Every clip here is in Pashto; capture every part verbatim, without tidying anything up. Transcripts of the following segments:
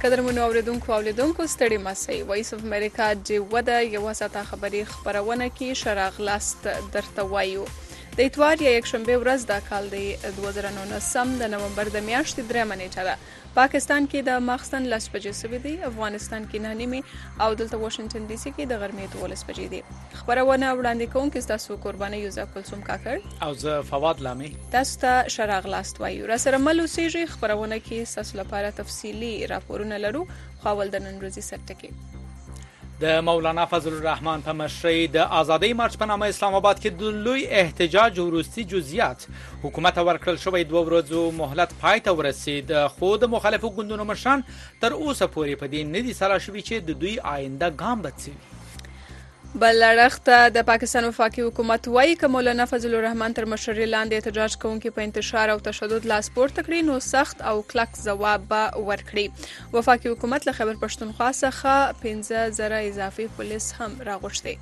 قدرمنو اوریدونکو او لیدونکو ستړي مسئ وایس اف امریکا د وده یوه ساعته خبري خپرونه کې شراغلاست درته وایو د اتوار یا یکشنبه ورځ دا کال دی دوه زره نولسم د نومبر د میاشتې درېیمه نیټه ده. پاکستان کې د ماخستن لس بجې سوي دي، افغانستان کې نهه نیمې او دلته واشنګټن ډي سي کې د غرمې دولس بجې دي. خبرونه وړاندې کوونکي ستاسو قرباني یوزا کلثوم کاکړ او زه فواد لامي. تاسو ته شراغلاست وایو. را سره مل اوسېږئ. خبرونه کې ستاسو لپاره تفصیلي راپورونه لرو. خو اول د نن ورځې سرټکي د مولانا فضل الرحمن په مشرۍ د آزادۍ مارچ په نامه اسلام آباد کې د لوی احتجاج وروستي جزئیات حکومت ورکړل شوی دوه ورځو مهلت پای ته ورسید، خو د مخالفو ګوندونو مشران تر اوسه پورې په دې نه دي سلا شوي چې د دوی آینده ګام به څه وي. بل اړخ د پاکستان وفاقي حکومت وایي که مولانا فضل الرحمن تر مشرۍ لاندې احتجاج کوونکي په انتشار او تشدد لاس پورته کړي نو سخت او کلک ځواب به ورکړي. وفاقي حکومت له خیبر پښتونخوا څخه پنځه زره اضافي پولیس هم راغوښتي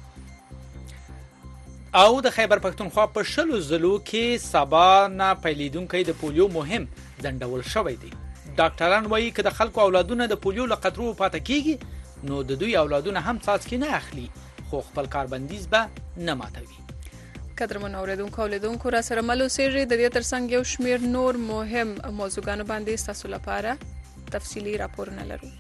او د خیبر پښتونخوا په شلو ضلعو کې سبا نه پیلیدونکی د پولیو مهم ځنډول شوی دی. ډاکټران وایي که د خلکو اولادونه د پولیو له قطرو پاتې کیږي نو د دوی اولادونه هم څاڅکي نه اخلي، خو خپل کاربندیز به نه ماتوي. قدرمنو اوریدونکو او لیدونکو را سره مل اوسېږئ. د دې ترڅنګ یو شمېر نور مهم موضوعګانو باندې ستاسو لپاره تفصیلي راپورونه لرو.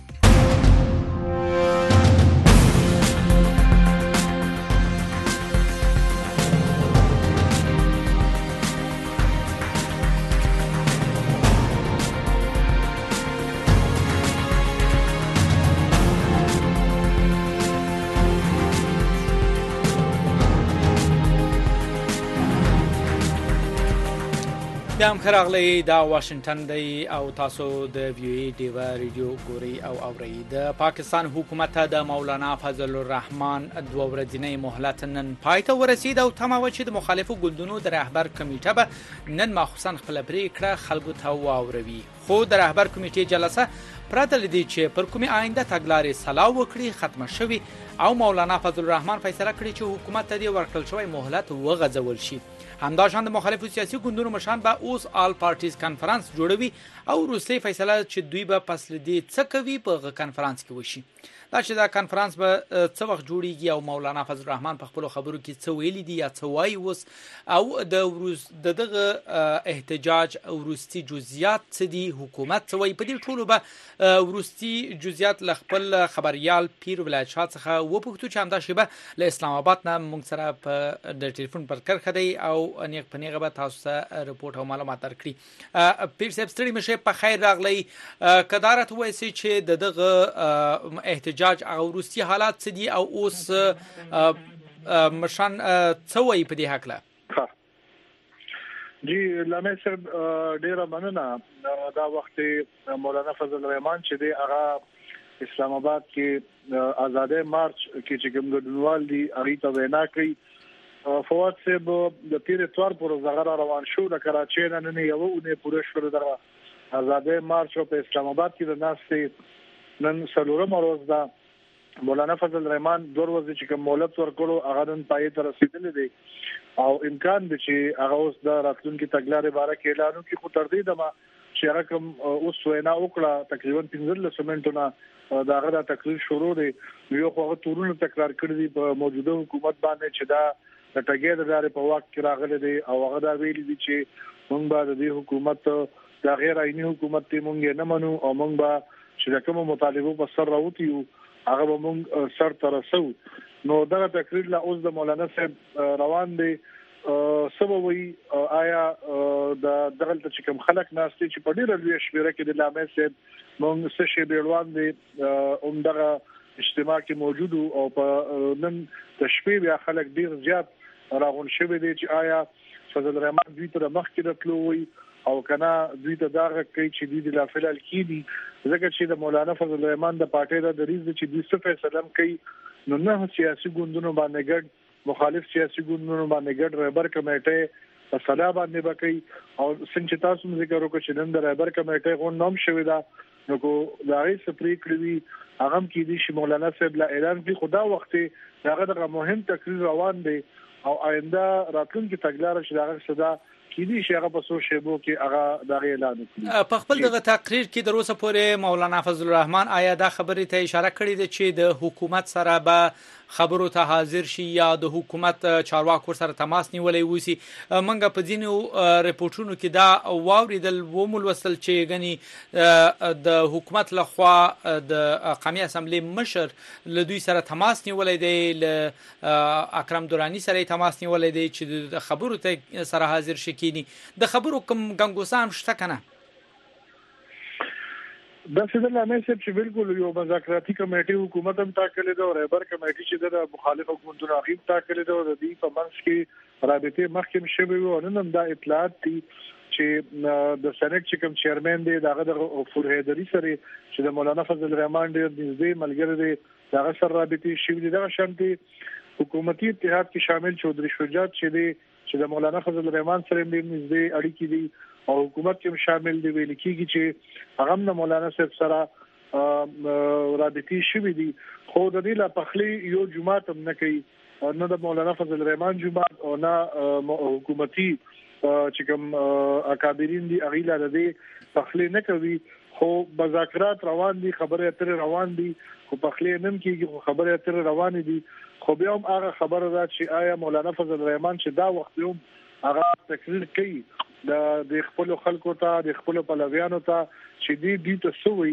بیا هم ښه راغلی. دا واشنګټن دی او تاسو د وی ای ډیوه ریډیو ګورئ او اورئ. د پاکستان حکومت ته د مولانا فضل الرحمن دوه ورځنی مهلت نن پای ته ورسید او تمه وه چې د مخالفو ګوندونو د رهبر کمیټه به نن ماخصوصا خپله پرېکړه خلکو ته واوروي، خو د رهبر کمیټې جلسه پرته له دې چې پر کومې آینده تګلارې سلا وکړي ختمه شوې او مولانا فضل الرحمن فیصله کړې چې حکومت ته دې ورکړل شوی مهلت وغځول شي. همداشان د مخالفو سیاسي ګوندونو مشران به اوس آل پارټیز کنفرانس جوړوي او وروستۍ فیصله چې دوی به پس له دې څه کوي په هغه کنفرانس کې وشي. دا چې دا کنفرانس به څه وخت جوړیږي او مولانا فضل الرحمن په خپلو خبرو کې څه ویلي دي یا څه وایي اوس او د دغه احتجاج وروستي جزئیات څه دي، حکومت څه وایي، په دې ټولو به وروستي جزئیات له خپل خبریال پیر ولایت شاه څخه وپوښتو چې همدا شیبه له اسلام آباد نه موږ سره په د ټلیفون پر کرښه دی او نیغ په نیغه به تاسو ته رپورټ او معلومات درکړي. پیر صاحب ستړي مشه، په خیر راغلی. که دا راته ووایسئ چې د دغه احتجاج هغه وروستي حالات څه دي او اوس مشران څه وایي په دې هکله؟ جی لامي صاحب ډیره مننه. دا وخت مولانا فضل الرحمن چې دی هغه اسلام آباد کې آزادۍ مارچ کې چې کوم ګډونوال دي هغه ته وینا کوي. فواد صاحب د پیر اتوار پر زغره روان شو د کراچۍ نه نه یو نه پوره شو د آزادۍ مارچ په اسلام آباد کې د ناس نن څلورم ورځ ده. مولانا فضل الرحمن دوه ورځې چې کوم مهلت ورکړو هغه نن پای ته رسیدلی دی او امکان دی چې هغه اوس د راتلونکي تګلارې باره کې اعلان وکړي، خو تر دې دمه چې هغه کوم اوس وینا وکړه تقریبا پنځلس منټونه د هغه د تقریر شروع دی. یو خو هغه تورونه تکرار کړی دي په موجوده حکومت باندې چې دا د ټګۍ د لارې په واک کې راغلی دی او هغه دا ویلي دي چې موږ به د دې حکومت د غیر عیني حکومت ته موږ نه منو او موږ به چې د کومو مطالبو په سر راوتیو هغه به موږ سر ته رسو. نو دغه تقریر لا اوس د مولانا صاحب روان دی. سبوي آیا د دغه چې کوم خلک ناشتي چې په ډیره لوی شمیره کې د لامې صاحب موږ څه شی بیروان دي اوم دغه اجتماع کې موجود او په نن د شپې بیا خلک ډیر زیات راغون شوی دي چې آیا فضل الرحمن دوی ته مخ کې راتلو وي او کنه دوی ته دا کوي چې دوی د لافلال کې دي ځکه چې د مولانا فضل الرحمن د پارټي د دریز چې دوی څه فیصله کوي نو نه سیاسي ګوندونو باندې ګډ مخالف سیاسي ګوندونو باندې ګډ رهبر کمیټه په صلاح باندې بکی او څنګه تاسو ذکر وکړو چې نن د رهبر کمیټه غون نوم شوی دا نو کو دا غي سپری کړی هغه کې دي چې مولانا صاحب لا اعلان کوي خدا وخت هغه د مهم تقریر روان دی او آینده راتلونکي تګلارې چې هغه صدا کیدی شي هغه په سو شیبو کې هغه د اعلان وکړي. په خپل دغه تقریر کې د روسه پورې مولانا فضل الرحمن آیا دا خبرې ته اشاره کړې ده چې د حکومت سره به خبرو ته حاضر شي یا د حکومت چارواکو سره تماس نیولای وسی؟ منګه په ځینو ریپورتونو کې دا واوریدل ومولوستل چې غني د حکومت لخوا د قومي اسمبلی مشر له دوی سره تماس نیولای دی، له اکرم دورانی سره تماس نیولای دی چې د خبرو ته سره حاضر شي. د خبرو کوم ګنګوسام شته کنه؟ دا څه د لامل چې بالکل یو مذاکراتي کمیټه حکومت هم ټاکلې ده او رهبر کمیټه چې د مخالف حکومتونو غیب ټاکلې ده او د دې په منځ کې رابطه مخکې شوی و. نن هم دا اطلاعات دي چې د سېنات چې کوم چیرمن دی دغه د فرهیدری سره چې د مولانا فضل الرحمن ډیر نږدې ملګری دی دغه سره رابطه شوی دي. دغه شانتي حکومتي اتحاد کې شامل چودري شجاعت چې دی چې د مولانا فضل الرحمن سره ډیر نږدې اړیکې دي او حکومت کې شامل دی. ویل کېږي چې هغه د مولانا صاحب سره رابطي شوی دي، خو د دې لا پخلی یو جماعت هم نه کوي، نه د مولانا فضل الرحمن جماعت او نه حکومتي چې کوم اکابرین دي هغه لا د دې پخلی نه کوي. خو مذاکرات روان دي، خبرې اترې روان دي، خو پخلی نن کېږي، خو خبرې اترې روان دي. خو بیا هم هغه خبره ده چې آیا مولانا فضل الرحمن چې دا وخت هم هغه تقریر کوي د خپل خلکو ته، د خپل پلویانو ته چې دی دې ته سوي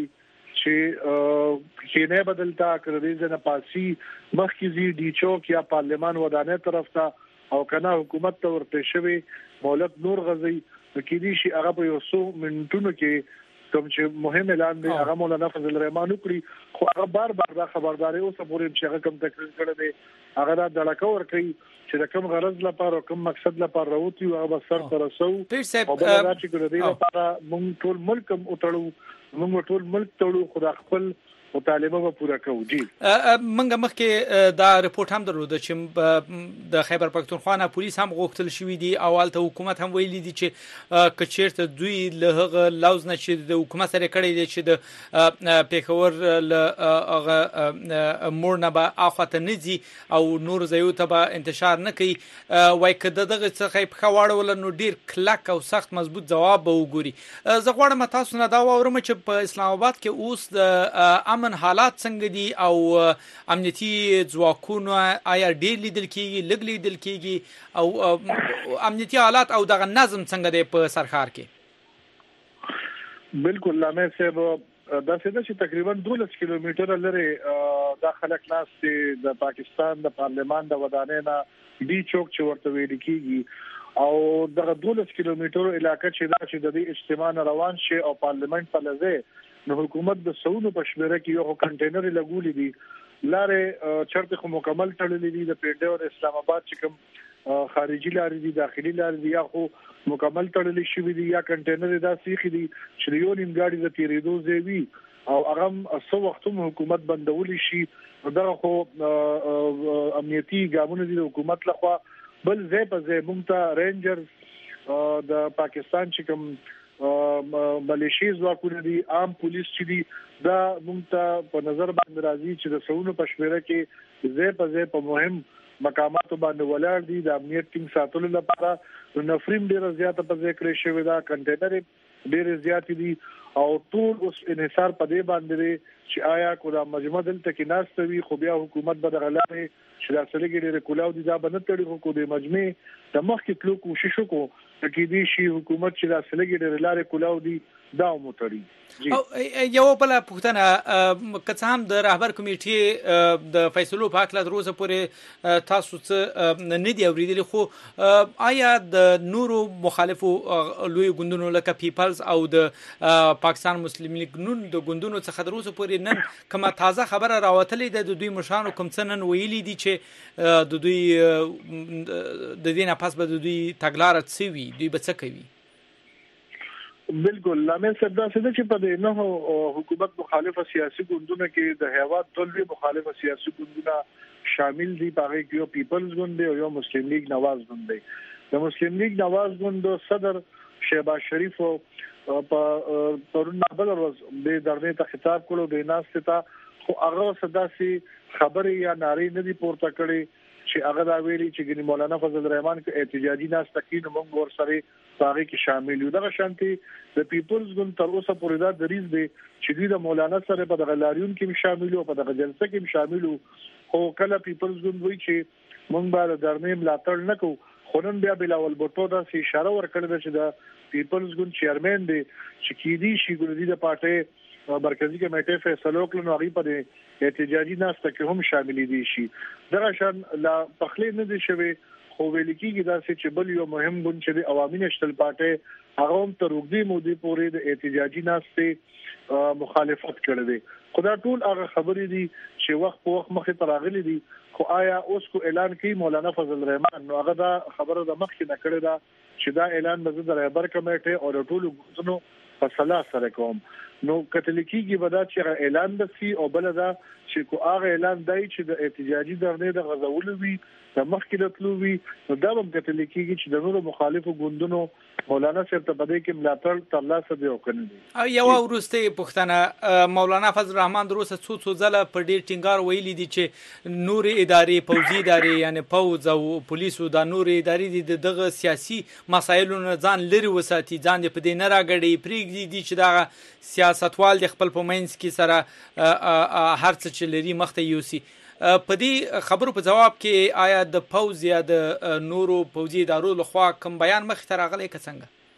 چې چې نه بدلتا کړی ځنه پاسي مخکې زی ډي چوک یا پارلمان ودانې طرف ته او کنه حکومت ته ورته شوی مولک نور غزي کې دي شي هغه په یو څو منټونو کې کوم چې مهم اعلان دی هغه مولانا فضل الرحمن وکړي. خو هغه بار بار دا خبرداري اوس پورې چې هغه کوم تقریر کړی دی هغه دا دلکه ور کوي چې د کوم غرض لپاره کوم مقصد لپاره راوتی او هغه سر تر رسو او بل دا چې ګورې دی لپاره موږ ټول ملک وټړو، موږ ټول ملک تړو، خو د خپل مطالبه به پوره کوو. جی منګه مخکې دا رپورت هم درلود چې د خیبر پختونخوا نه پولیس هم غوښتل شوې دي او الته حکومت هم ویلي دي چې کچیرته دوی له هغه لوز نه چې د حکومت سره کړی دي چې د پیښور له هغه مور نه به اخواته نه ځي او نور ځایو ته به انتشار نه کوي. وای که دغه څخه په خواړه نو ډیر کلک او سخت مضبوط ځواب به وګوري. زه غواړم تاسو نه دا واورم چې په اسلام آباد کې اوس د امن حالات څنګه دي او امنیتي ځواکونه آیا ډیر لیدل کیږي، لږ لیدل کیږي او امنیتي حالات او دغه نظم څنګه دی په سرخار کې؟ بالکل لامه صاحب دا څه چې تقریبا دولس کیلومتره لري د خلک ناس د پاکستان د پارلمان د ودانې نه ډي چوک چې ورته ویل کیږي او دغه دولس کیلومترو علاقې چې دا چې د دې اجتماع روان شي او پارلمان په لځه نو حکومت د سونو په شمیره کې یو کنټینر لګولې دي، لارې چرته خو مکمل تړلې دي، د پیډه او اسلام آباد چې کوم خارجي لارې دي، داخلي لارې دي یا خو مکمل تړلې شوې دي یا کنټینر دا سیخي دي چې یو نیم ګاډي د تیریدو ځای او هغه څو وختوم حکومت بندول شي. دا خو امنیتي ګامونه دي د حکومت لخوا. بل ځای په ځای مونږ ته رینجرز د پاکستان چې کوم ملیشي ځواکونه دي، عام پولیس چې دي، دا مونږ ته په نظر باندې راځي چې د سونو په شمیره کې ځای په ځای په مهم مقاماتو باندې ولاړ دي د امنیت ټینګ ساتلو لپاره. نفریم ډیره زیاته په ځای کړی شوی دا، کنټینر ډیره زیات دي او ټول اوس انحصار په دې باندې چې آیا کومه مجمع دلته کې ناشته وي خو بیا حکومت به دغلاري چې دا سړي ډیره کولاو دي دا باندې تړي خو د مجمع د مخ کې تلو کوشش وکړو کې دي شي حکومت چې دا سړي ډیره لارې کولاو دي دا موټري. او یو بل پوښتنه که هم د رهبر کمیټې د فیصلو په اړه د روزه پورې تاسو څه نه دی اوریدلی، خو آیا د نورو مخالفو لوی ګوندونو لکه پیپلز او د پاکستان مسلم لیگ نون د ګوندونو څخه د روزه پورې نن کومه تازه خبره راوتلې ده د دوی مشرانو کوم څه نن ویلي دي چې د دوی د دې نه پس به د دوی تګلارې څه وي، دوی به څه کوي؟ بالکل لامل صاحب دا څه چې په دې نه حکومت مخالفه سیاسي ګوندونو کې د هیواد ټولوي مخالفه سیاسي ګوندونه شامل دي. په هغه کې یو پیپلز ګوند دی او یو مسلم لیگ نواز ګوند دی. د مسلم لیگ نواز ګوند صدر شهباز شریف په پرون بل ورځ د درنې ته خطاب کولو د ناس ته خو هغه صداسي خبري یا ناري نه دي پورته کړي چې هغه دا ویلي چې ګنې مولانا فضل الرحمن کې احتجاجي ناس تکین موږ ور سره باغی کې شامل یو. دغه شانتي د پیپلز ګوند تر اوسه پورې دا دریز دی چې دوی د مولانا سره په دغه لاریون کې شامل او په دغه جلسه کې شامل او کله پیپلز ګوند وایي چې موږ به درنه ملاتړ نکوو، خو نن بیا بلاول بوټو دا سي اشاره ورکړه چې د پیپلز ګوند چیرمن دی چې کیدی شي ګوندی د پارټي مرکزی کمیټې فیصله وکړي نو هغه په احتجاجي ناسته کې هم شامل دي شي. دغه شان لا تخلید نه دي شوی خو ویل کېږي دا چې بل یو مهم ګوند چې د عوامي نېشنل پارټي هغه هم تر وګړي مودي پورې د احتجاجي ناسته مخالفت کړی دی. خدا ټول هغه خبرې دي چې وخت په وخت مخې ته راغلي دي، خو آیا اوس کو اعلان کوي مولانا فضل الرحمن نو هغه دا خبره د مخکې نه کړی دا چې دا اعلان به د رهبر کمیټې او د ټولو ګوندونو په صلاح سره کوم. نو کتلیکيږي به دا چې اعلان بسي او بل دا چې کو هغه اعلان دی چې د احتجاجي درنه د غزول وي د مخکې راتلو وي نو دا هم کتلیکيږي چې د نورو مخالفو ګوندونو مولانا صاحب ته بده کې ملاتړ ترلاسه دی او کنه. یو ورسته پښتنه مولانا فضل الرحمن دروسه څو څو ځله پر ډیر ټینګار ویلي دي چې نور ادارې پوځي ادارې یعنی پوز او پولیسو د نور ادارې د دغه سیاسي مسایلو نه ځان لري وساتي، ځان په دې نه راګړي پریږدي دي چې دا سیاستوال د خپل پمنس کې سره هر څه چې لري مخته یوسي. په دې خبرو په جواب کې آیا د پوز یا د نورو پوځي ادارو لخوا کوم بیان مخ ته راغلی که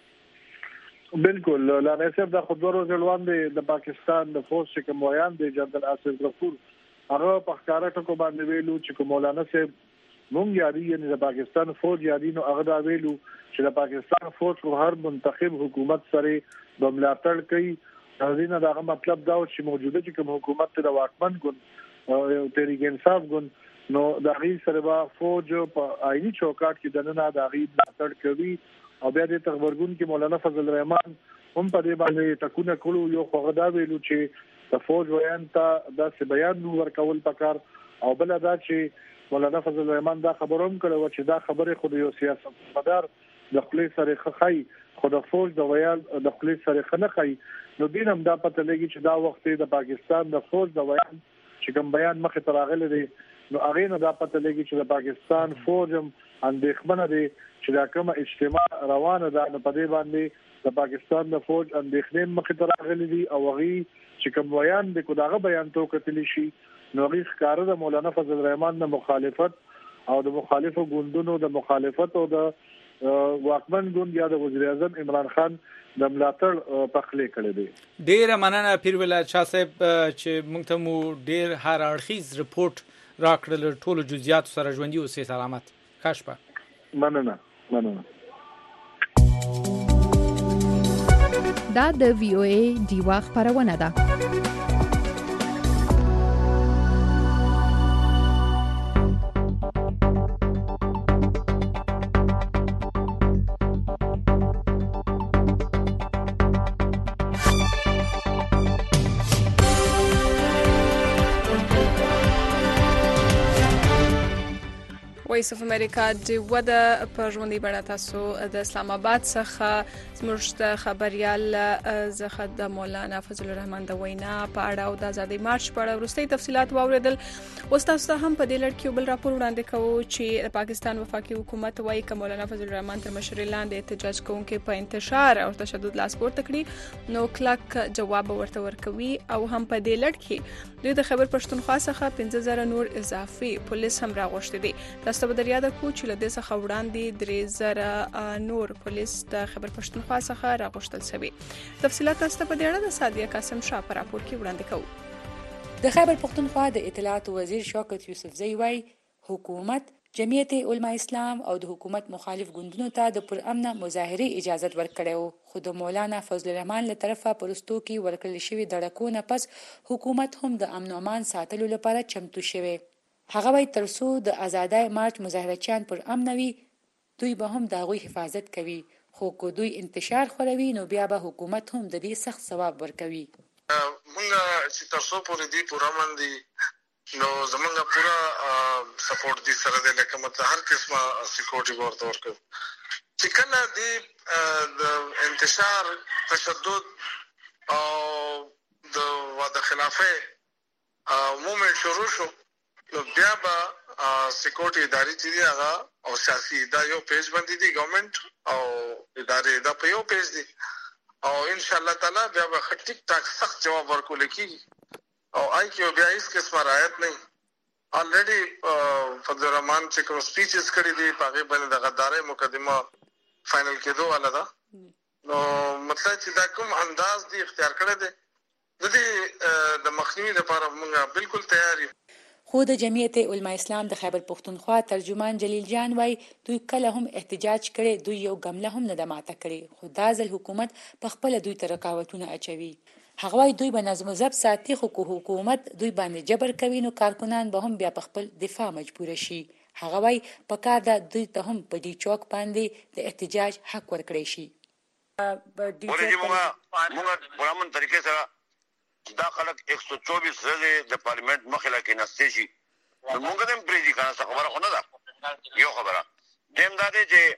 څنګه؟ بالکل لاله صاحب د خبرو ځلوان دی د پاکستان د فوج چې کوم بیان دی جنرال آصف غفور هغه په ښکارا ټکو باندې ویلو چې مولانا صاحب مونږ یاري یعنی د پاکستان فوج یاري نو هغه دا ویلو چې د پاکستان فوج کو هر منتخب حکومت سره د ملاتړ کوي. دا دا مطلب دا چې موجوده چې کوم حکومت د واکمن ګوند او تحریک انصاف ګوند نو د غي سره با فوج په آئینی چوکاټ کې دنه د غي ملاتړ کوي او بیا د تخبرګون کې مولانا فضل الرحمن هم په دې باندې ټکونه کړو. یو خو دا ویلو چې د فوج ویان ته د بیان ورکول پکار او بل دا چې مولانا فضل الرحمن دا خبروم کړو چې دا خبره خو یو سیاستمدار د خپل سره خخای خو د فوج د ویان د خپل سره خنخای نو دینم دا پته لګي چې دا وخت د پاکستان د فوج د ویان چې کوم بیان مخه تراغله دي نو هغه نه دا پته لګي چې د پاکستان فوجم اندېښمنه دي چې دا کومه اجتماع روانه ده نو په دې باندې د پاکستان د فوج اندېښنې مخه تراغله دي او هغه چې کوم بیان د کو داغه بیان تو کتلی شي نو هغه ښکار د مولانا فضل الرحمن د مخالفت او د مخالفو ګوندونو د مخالفت او د واکمن ګوند یا د وزیر اعظم عمران خان د ملاتړ پخلې کړې دي. ډیر مننه پیرولای شاه صاحب چې موږ ته مو ډیر هر اړخیز رپورت راکړل ټولو جزئیات سره ژوندۍ اوسئ سلامت. ښه مننه مننه. دا د وی او ای دیوا خبرونه ده. وایس اف امریکا د ودا په ژوندۍ بڼه تاسو د اسلام آباد څخه زموږ د خبريال زخه د مولانا فضل الرحمن د وینا په اړه او د ازادي مارچ په اړه ورستۍ تفصيلات واوریدل. اوس تاسو هم په دې لړ کې بل راپور وړاندې کوو چې پاکستان وفاقي حکومت وايي چې مولانا فضل الرحمن تر مشرۍ لاندې احتجاج کوونکي په انتشار او تشدد لاس پورته کړي نو کلک جواب ورته ورکوي او هم په دې لړ کې دوی د خبر پښتونخوا څخه پنځه زره نور اضافي پولیس هم راغوښتي دي. تاسو به دریا د کوچ له دې څخه وړاندې درې زره نور پولیس د خبر پښتونخوا څخه راغوښتل شوي. تفصيلات تاسو په دې اړه د سادیه قاسم شاه په راپور کې وړاندې کوو. د خیبر پښتونخوا د اطلاعات وزیر شوکت یوسفزئی وايي حکومت جمعیت علماء اسلام او د حکومت مخالف ګوندونو ته د پرامن مظاهرې اجازه ورکړې خو د مولانا فضل الرحمن له طرفه پرستو کې ورکړل شوی دړکونه پس حکومت هم د امن او امان ساتلو لپاره چمتو شوی. هغه وایي ترڅو د آزادۍ مارچ مظاهرچیان پر امن وي دوی به هم د هغوی حفاظت کوي خو که دوی انتشار خوروي نو بیا به حکومت هم د دې سخت ثواب ورکوي. مونږ چې ترڅو پورې دی پر امن دي نو زمونږ پورا سپورټ دي سره د لکه مت هر قسمه سکیورټي ورته ورکو چې کله دی د انتشار تشدد او د وعده خلافه مومنت شروع شو نو بیا به سکیورټي ادارې چې دی هغه او سیاسي دا یو پیج باندې دی ګورنمنت او ادارې دا په یو پیج دی او ان شاء الله تعالی بیا به ټیک ټاک سخت جواب ورکول کیږي او آی کیو بیا هیڅ قسمه رعایت نه الریډي فضل الرحمن چې کوم سپیچز کړی دی په هغه باندې د غدارۍ مقدمه فائنل کېدو والا ده نو مطلب چې دا کوم انداز دی اختیار کړی دی د دې د مخنیوي لپاره موږ بالکل تیار یو. خو د جمعیت علماء اسلام د خیبر پختونخوا ترجمان جلیل جان وای دوی کله هم احتجاج کړي دوی یو ګمله هم نه د ماته کړي خو دا ځل حکومت په خپل دوی تر رکاوټونه اچوي. هغه وای دوی به نظم و ضبط ساتي خو حکومت دوی باندې جبر کوي نو کارکونان به هم بیا په خپل دفاع مجبور شي. هغه وای په کار دا دوی ته هم په دې چوک باندې د احتجاج حق ورکړي شي. ورته موږ موږ په امن طریقې سره دا خلک ایک سو چوبیس ورځې د پارلیمنت مخې کې نستې شي نو موږ هم پریږدي کنه څه خبره خو نه ده. یو خبره دیم دا دی چې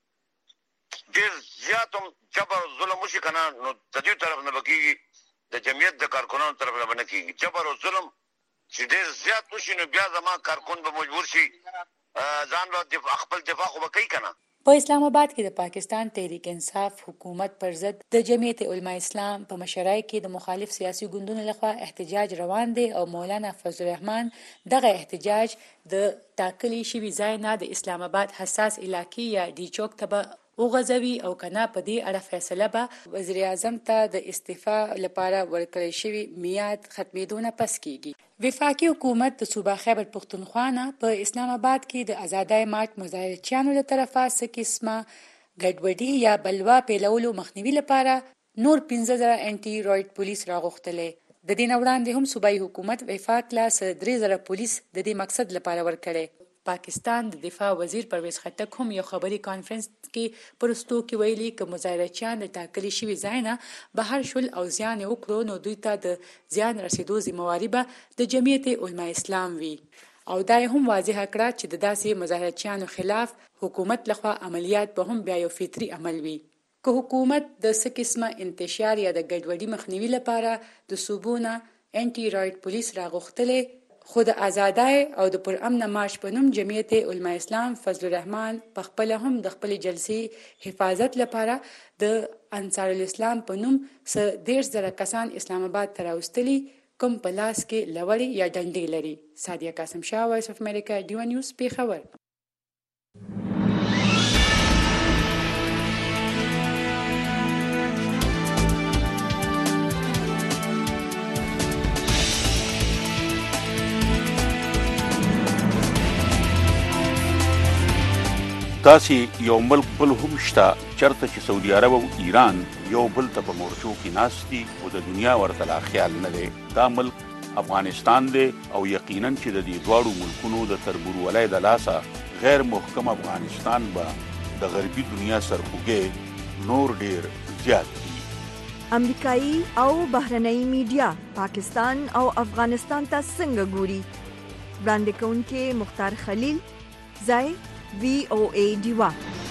ډېر زیات هم جبر ظلم وشي کنه نو د دې طرف نه بکیږي د جمعیت د کارکونانو طرف نه بنکیږي جبر او ظلم چې ډېر زیات وشي نو بیا زما کارکون به مجبور شي ځان به خپل دفاع خو وکړي کنه. په اسلام آباد کې د پاکستان تحریک انصاف حکومت پر ضد د جمعیت علماء اسلام په مشرۍ کې د مخالف سیاسي ګوندونو لخوا احتجاج روان دی او مولانا فضل الرحمن دغه احتجاج د ټاکلي شوي ځای نه د اسلام آباد حساس علاقې یا ډي چوک ته به وغځوي او کنه په دې اړه فیصله به وزیر اعظم ته د استعفا لپاره ورکړی شوی میعاد ختمېدو نه پس کیږي. وفاقي حکومت د صوبه خیبر پختونخوا نه په اسلام آباد کې د آزادۍ مارچ مظاهرچیانو له طرفه څه قسمه ګډوډي یا بلوا پیلولو مخنیوي لپاره نور پنځه زره انټي رایټ پولیس راغوښتلې. د دې نه وړاندې هم صوبایي حکومت وفاق له درې زره پولیس د دې مقصد لپاره ورکړي. پاکستان د دفاع وزیر پرویز خټک هم یو خبري کانفرنس کې پرستو کې ویلي ک مظاهرچیان د ټاکلي شوی ځای نه بهر شول او زیان وکړو نو دوی ته د زیان رسیدو ذمہواری به د جمعیت علماء اسلام وي او دا هم واضح کړه چې د داسې مظاهرچیانو خلاف حکومت لخوا عملیات به هم بیا یو فطري عمل وي. که حکومت د څه قسمه انتشار یا د ګډوډي مخنیوي لپاره د صوبونه انټي رایټ پولیس راغوښتلې خو د آزادۍ او د پرامن مارچ په نوم جمعیت علماء اسلام فضل الرحمن په خپل هم د خپل جلسې حفاظت لپاره د انصار الاسلام په نوم څه دېرش زره کسان اسلام آباد ته راوستلي کوم په لاس کې لوړې یا ډنډې لري. سادیه قاسم شاه وایس اف امریکا ډیو نیوز پیښور. داسې یو ملک بل هم شته چرته چې سعودي عرب او ایران یو بل ته په مورچو کې ناست دي او د دنیا ورته لا خیال نه دی. دا ملک افغانستان دی او یقینا چې د دې دواړو ملکونو د تربورولۍ د لاسه غیر محکم افغانستان به د غربي دنیا سرخوږی نور ډیر زیات دي. امریکایي او بهرنۍ میډیا پاکستان او افغانستان ته څنګه ګوري؟ وړاندې کوونکي مختار خلیل، ځای وی او ای ډیوا.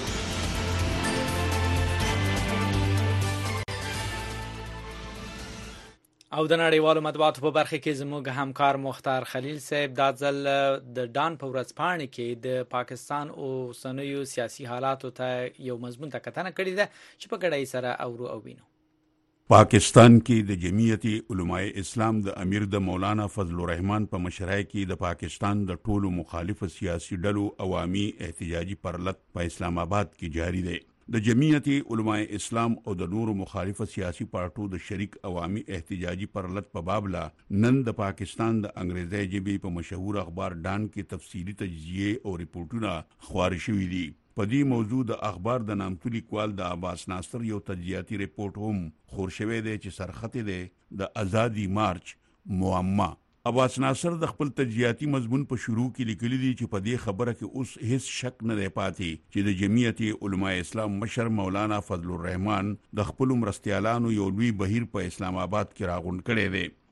او د نړیوالو مطبوعاتو په برخه کې زموږ همکار مختار خلیل صاحب دا ځل د ډان په ورځپاڼې کې د پاکستان او اوسنیو سیاسي حالاتو ته یو مضمون ته کتنه کړې ده چې په ګډۍ سره اورو او وینو. پاکستان کې د جمعیت علماء اسلام د امیر د مولانا فضل الرحمن په مشرۍ کې د پاکستان د ټولو مخالف سیاسي ډلو عوامي احتجاجي پرلط په اسلام آباد کې جاری دی. د جمعیت علماء اسلام او د نورو مخالف سیاسي پارټو د شریک عوامي احتجاجي پرلط په بابلا نن د پاکستان د انګریزي ژبې په مشهور اخبار ډان کې تفصیلی تجزیه او ریپورتونه خپاره شوي دي. په دې موضوع د اخبار د نامتو لیکوال د عباس ناصر یو تجزیاتي ریپورت هم خور شوی دی چې سرخط دی د ازادي مارچ معما. عباس ناصر د خپل تجزیاتي مضمون په شروع کې لیکلي دي چې په دې خبره کې اوس هیڅ شک نه دی پاتې چې د جمعیت علماء اسلام مشر مولانا فضل الرحمن د خپل مرستیالانو یو لوی بهیر په اسلام آباد کې راغونډ کړی دی.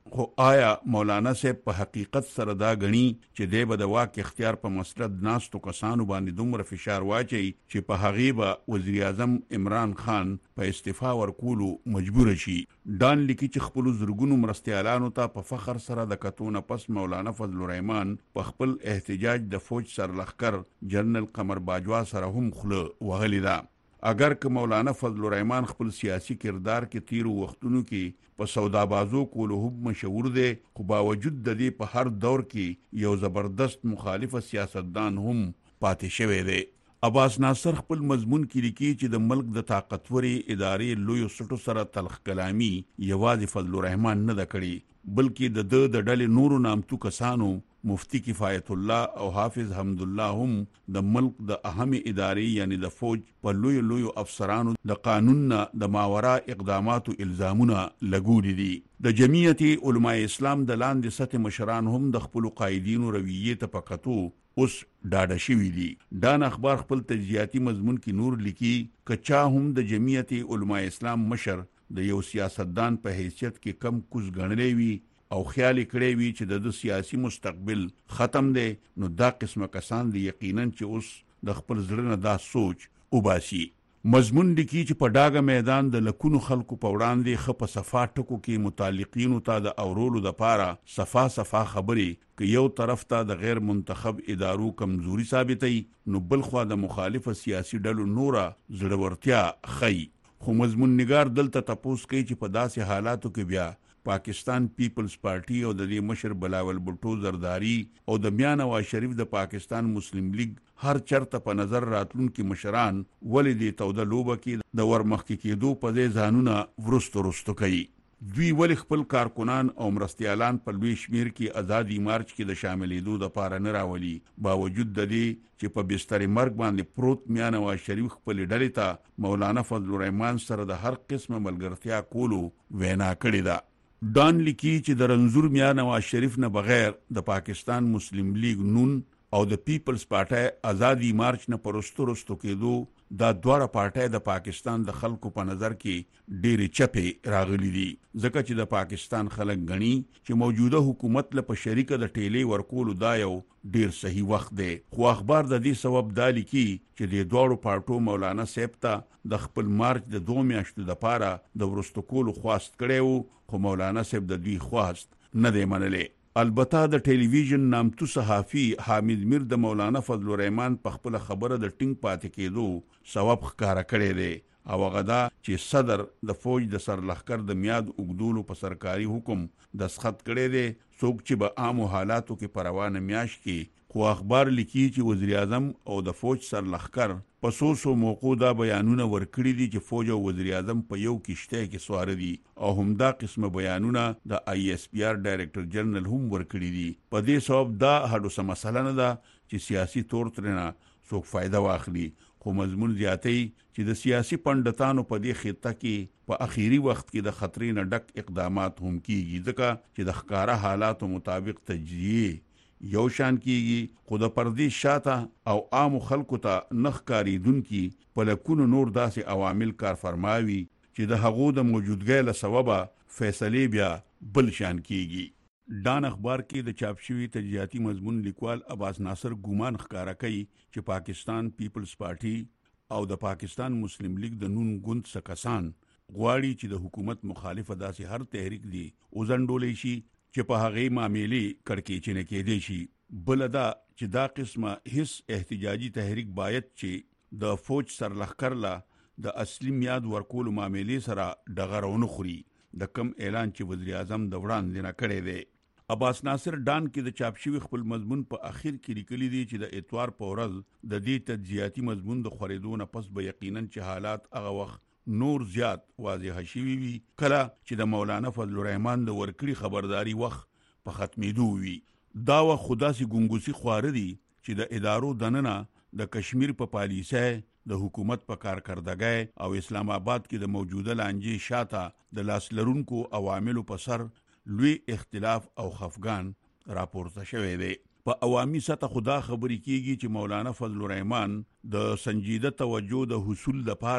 خو آیا مولانا صاحب په حقیقت سره دا غني چې دی به د واک اختیار په مسرد ناستو کسانو باندې دومره فشار واچي چې په هغې به وزیر اعظم عمران خان په استعفا ورکولو مجبور شي؟ ډان لیکي چې خپلو زرګونو مرستیالانو ته په فخر سره د کتو نه پس مولانا فضل الرحمن په خپل احتجاج د فوج سرلښکر جنرال قمر باجوا سره هم خوله وهلې ده. اگر که مولانا فضل الرحمن خپل سیاسی کردار کې تیرو وختونو کې په سودابازو کولو هم مشهور دی، خو باوجود د دې په هر دور کې یو زبردست مخالف سیاستدان هم پاتې شوی دی. عباس ناصر خپل مضمون کې لیکي چې د ملک د طاقتورې ادارې لویو سټو سره تلخ کلامي یوازې فضل الرحمن نه ده کړې، بلکې د ده د ډلې نورو نامتو کسانو مفتی کفایت الله او حافظ حمد الله هم د ملک د اهمې ادارې یعنی د فوج په لویو لویو افسرانو د قانون نه د ماورا اقداماتو الزامونه لګولي دي. د جمعیت علماء اسلام د لاندې سطح مشران هم د خپل قائدینو رویې ته په کتو اوس ډاډه شوي دي. ډان اخبار خپل تجزیاتي مضمون کې نور لیکي که چا هم د جمعیت علماء اسلام مشر د یو سیاستدان په حیثیت کې کم کوز ګڼلی وي او خیال کړی وي چې د سیاسي مستقبل ختم دی، نو دا قسمه کسان دی یقینا چې اوس د خپل زړه نه دا سوچ وباسي. مضمون لیکي چې په ډاګه میدان د لکونو خلکو په وړاندې ښه په صفا ټکو کې متعلقینو ته د اورولو دپاره صفا صفا خبرې که یو طرف ته د غیر منتخب ادارو کمزوري ثابتوي، نو بل خوا د مخالفه سیاسي ډلو نوره زړورتیا ښیي. خو مضمون نگار دلته تپوس کوي چې په داسې حالاتو کې بیا پاکستان پیپلز پارټي او د دې مشر بلاول بھټو زرداری او د میاں نواز شریف د پاکستان مسلم لیگ هر چرته په نظر راتلونکي مشران ولې دې توده لوبه کې د ورمخکې کېدو په دې ځانونه ورستو رستو کوي؟ دوی ولې خپل کارکنان او مرستیالان په لوی شمیر کې ازادي مارچ کې د شاملېدو دپاره نه راولي، باوجود د دې چې په بستر مرګ باندې پروت میاں نواز شریف خپلې ډلې ته مولانا فضل الرحمن سره د هر قسمه ملګرتیا کولو وینا کړې ده. ډان لیکي چې د رنځور میاں نواز شریف نه بغیر د پاکستان مسلم لیگ نون او د پیپلز پارټي ازادي مارچ نه پرستو رستو کېدو دا دواړه پارټي د پاکستان د خلکو په نظر کې ډېرې چپې راغلي دي، ځکه چې د پاکستان خلک غني چې موجوده حکومت له په شریکه د ټیلې ورکولو دا یو ډېر صحیح وخت دی. خو اخبار د دې سبب دا لیکي چې د دواړو پارټو مولانا صاحب ته د خپل مارچ د دوه میاشتو دپاره د ورستو کولو خواست کړی وو، خو مولانا صاحب د دوی خواست نه دی منلی. البته د ټلویزیون نامتو صحافي حامد میر د مولانا فضل الرحمن په خپل خبره د ټینګ پاتې کېدو سبب ښکاره کړی دی، او هغه دا چې صدر د فوج د سرلښکر د میاد اوږدولو په سرکاري حکم دستخط کړی دی، څوک چې به عامو حالاتو کې په روانه میاشت کې. خو اخبار لیکي چې وزیر اعظم او د فوج سرلښکر په څو څو موقعو دا بیانونه ورکړي دي چې فوج او وزیر اعظم په یو کشته کې سواره دي، او همدا قسمه بیانونه د آی ایس پی آر ډایرکټر جنرال هم ورکړي دي. په دې سبب دا هډوسه مسله نه ده چې سیاسي طور ترنه څوک فایده واخلي، خو مضمون زیاتوي چې د سیاسي پنډتانو په دې خطه کې په اخیری وخت کې د خطرې نه ډک اقدامات هم کیږي، ځکه چې د ښکاره حالاتو مطابق تجزیه یو شان کیږي، خو د پردې شاته او عامو خلکو ته نه ښکارېدونکي په لکونو نور داسې عوامل کار فرماوي چې د هغو د موجودګۍ له سببه فیصلې بیا بل شان کیږي. ډان اخبار کې د چاپ شوي تجزیاتي مضمون لیکوال عباس ناصر ګومان ښکاره کوي چې پاکستان پیپلز پارټي او د پاکستان مسلم لیگ د نون ګوند څخه کسان غواړي چې د حکومت مخالفه داسې هر تحریک دی وزنډولی شي چې په هغې معاملې کړکېچنې کېدی شي. بله دا چې دا قسمه هیڅ احتجاجي تحریک باید چې د فوج سرلښکر له د اصلي میاد ورکولو معاملې سره ډغره ونه خوري، د کم اعلان چې وزیر اعظم د وړاندې نه کړی دی. عباس ناصر ډان کې د چاپ شوي خپل مضمون په اخر کې لیکلي دي چې د اتوار په ورځ د دې تجزیاتي مضمون د خورېدو نه پس به یقینا چې حالات هغه وخت نور زیات واضح شوي وي کله چې د مولانا فضل الرحمن د ورکړي خبرداري وخت په ختمېدو وي. دا وخت خو داسې ګونګوسي خواره دي چې د ادارو دننه د کشمیر په پالیسۍ، د حکومت په کارکردګۍ او اسلام آباد کې د موجوده لانجې شاته د لاس لرونکو عواملو په سر لوی اختلاف او خفګان راپورته شوی دی. په عوامي سطح خدا خبرې کیږي چې مولانا فضل الرحمن د سنجیده توجه د حصول لپاره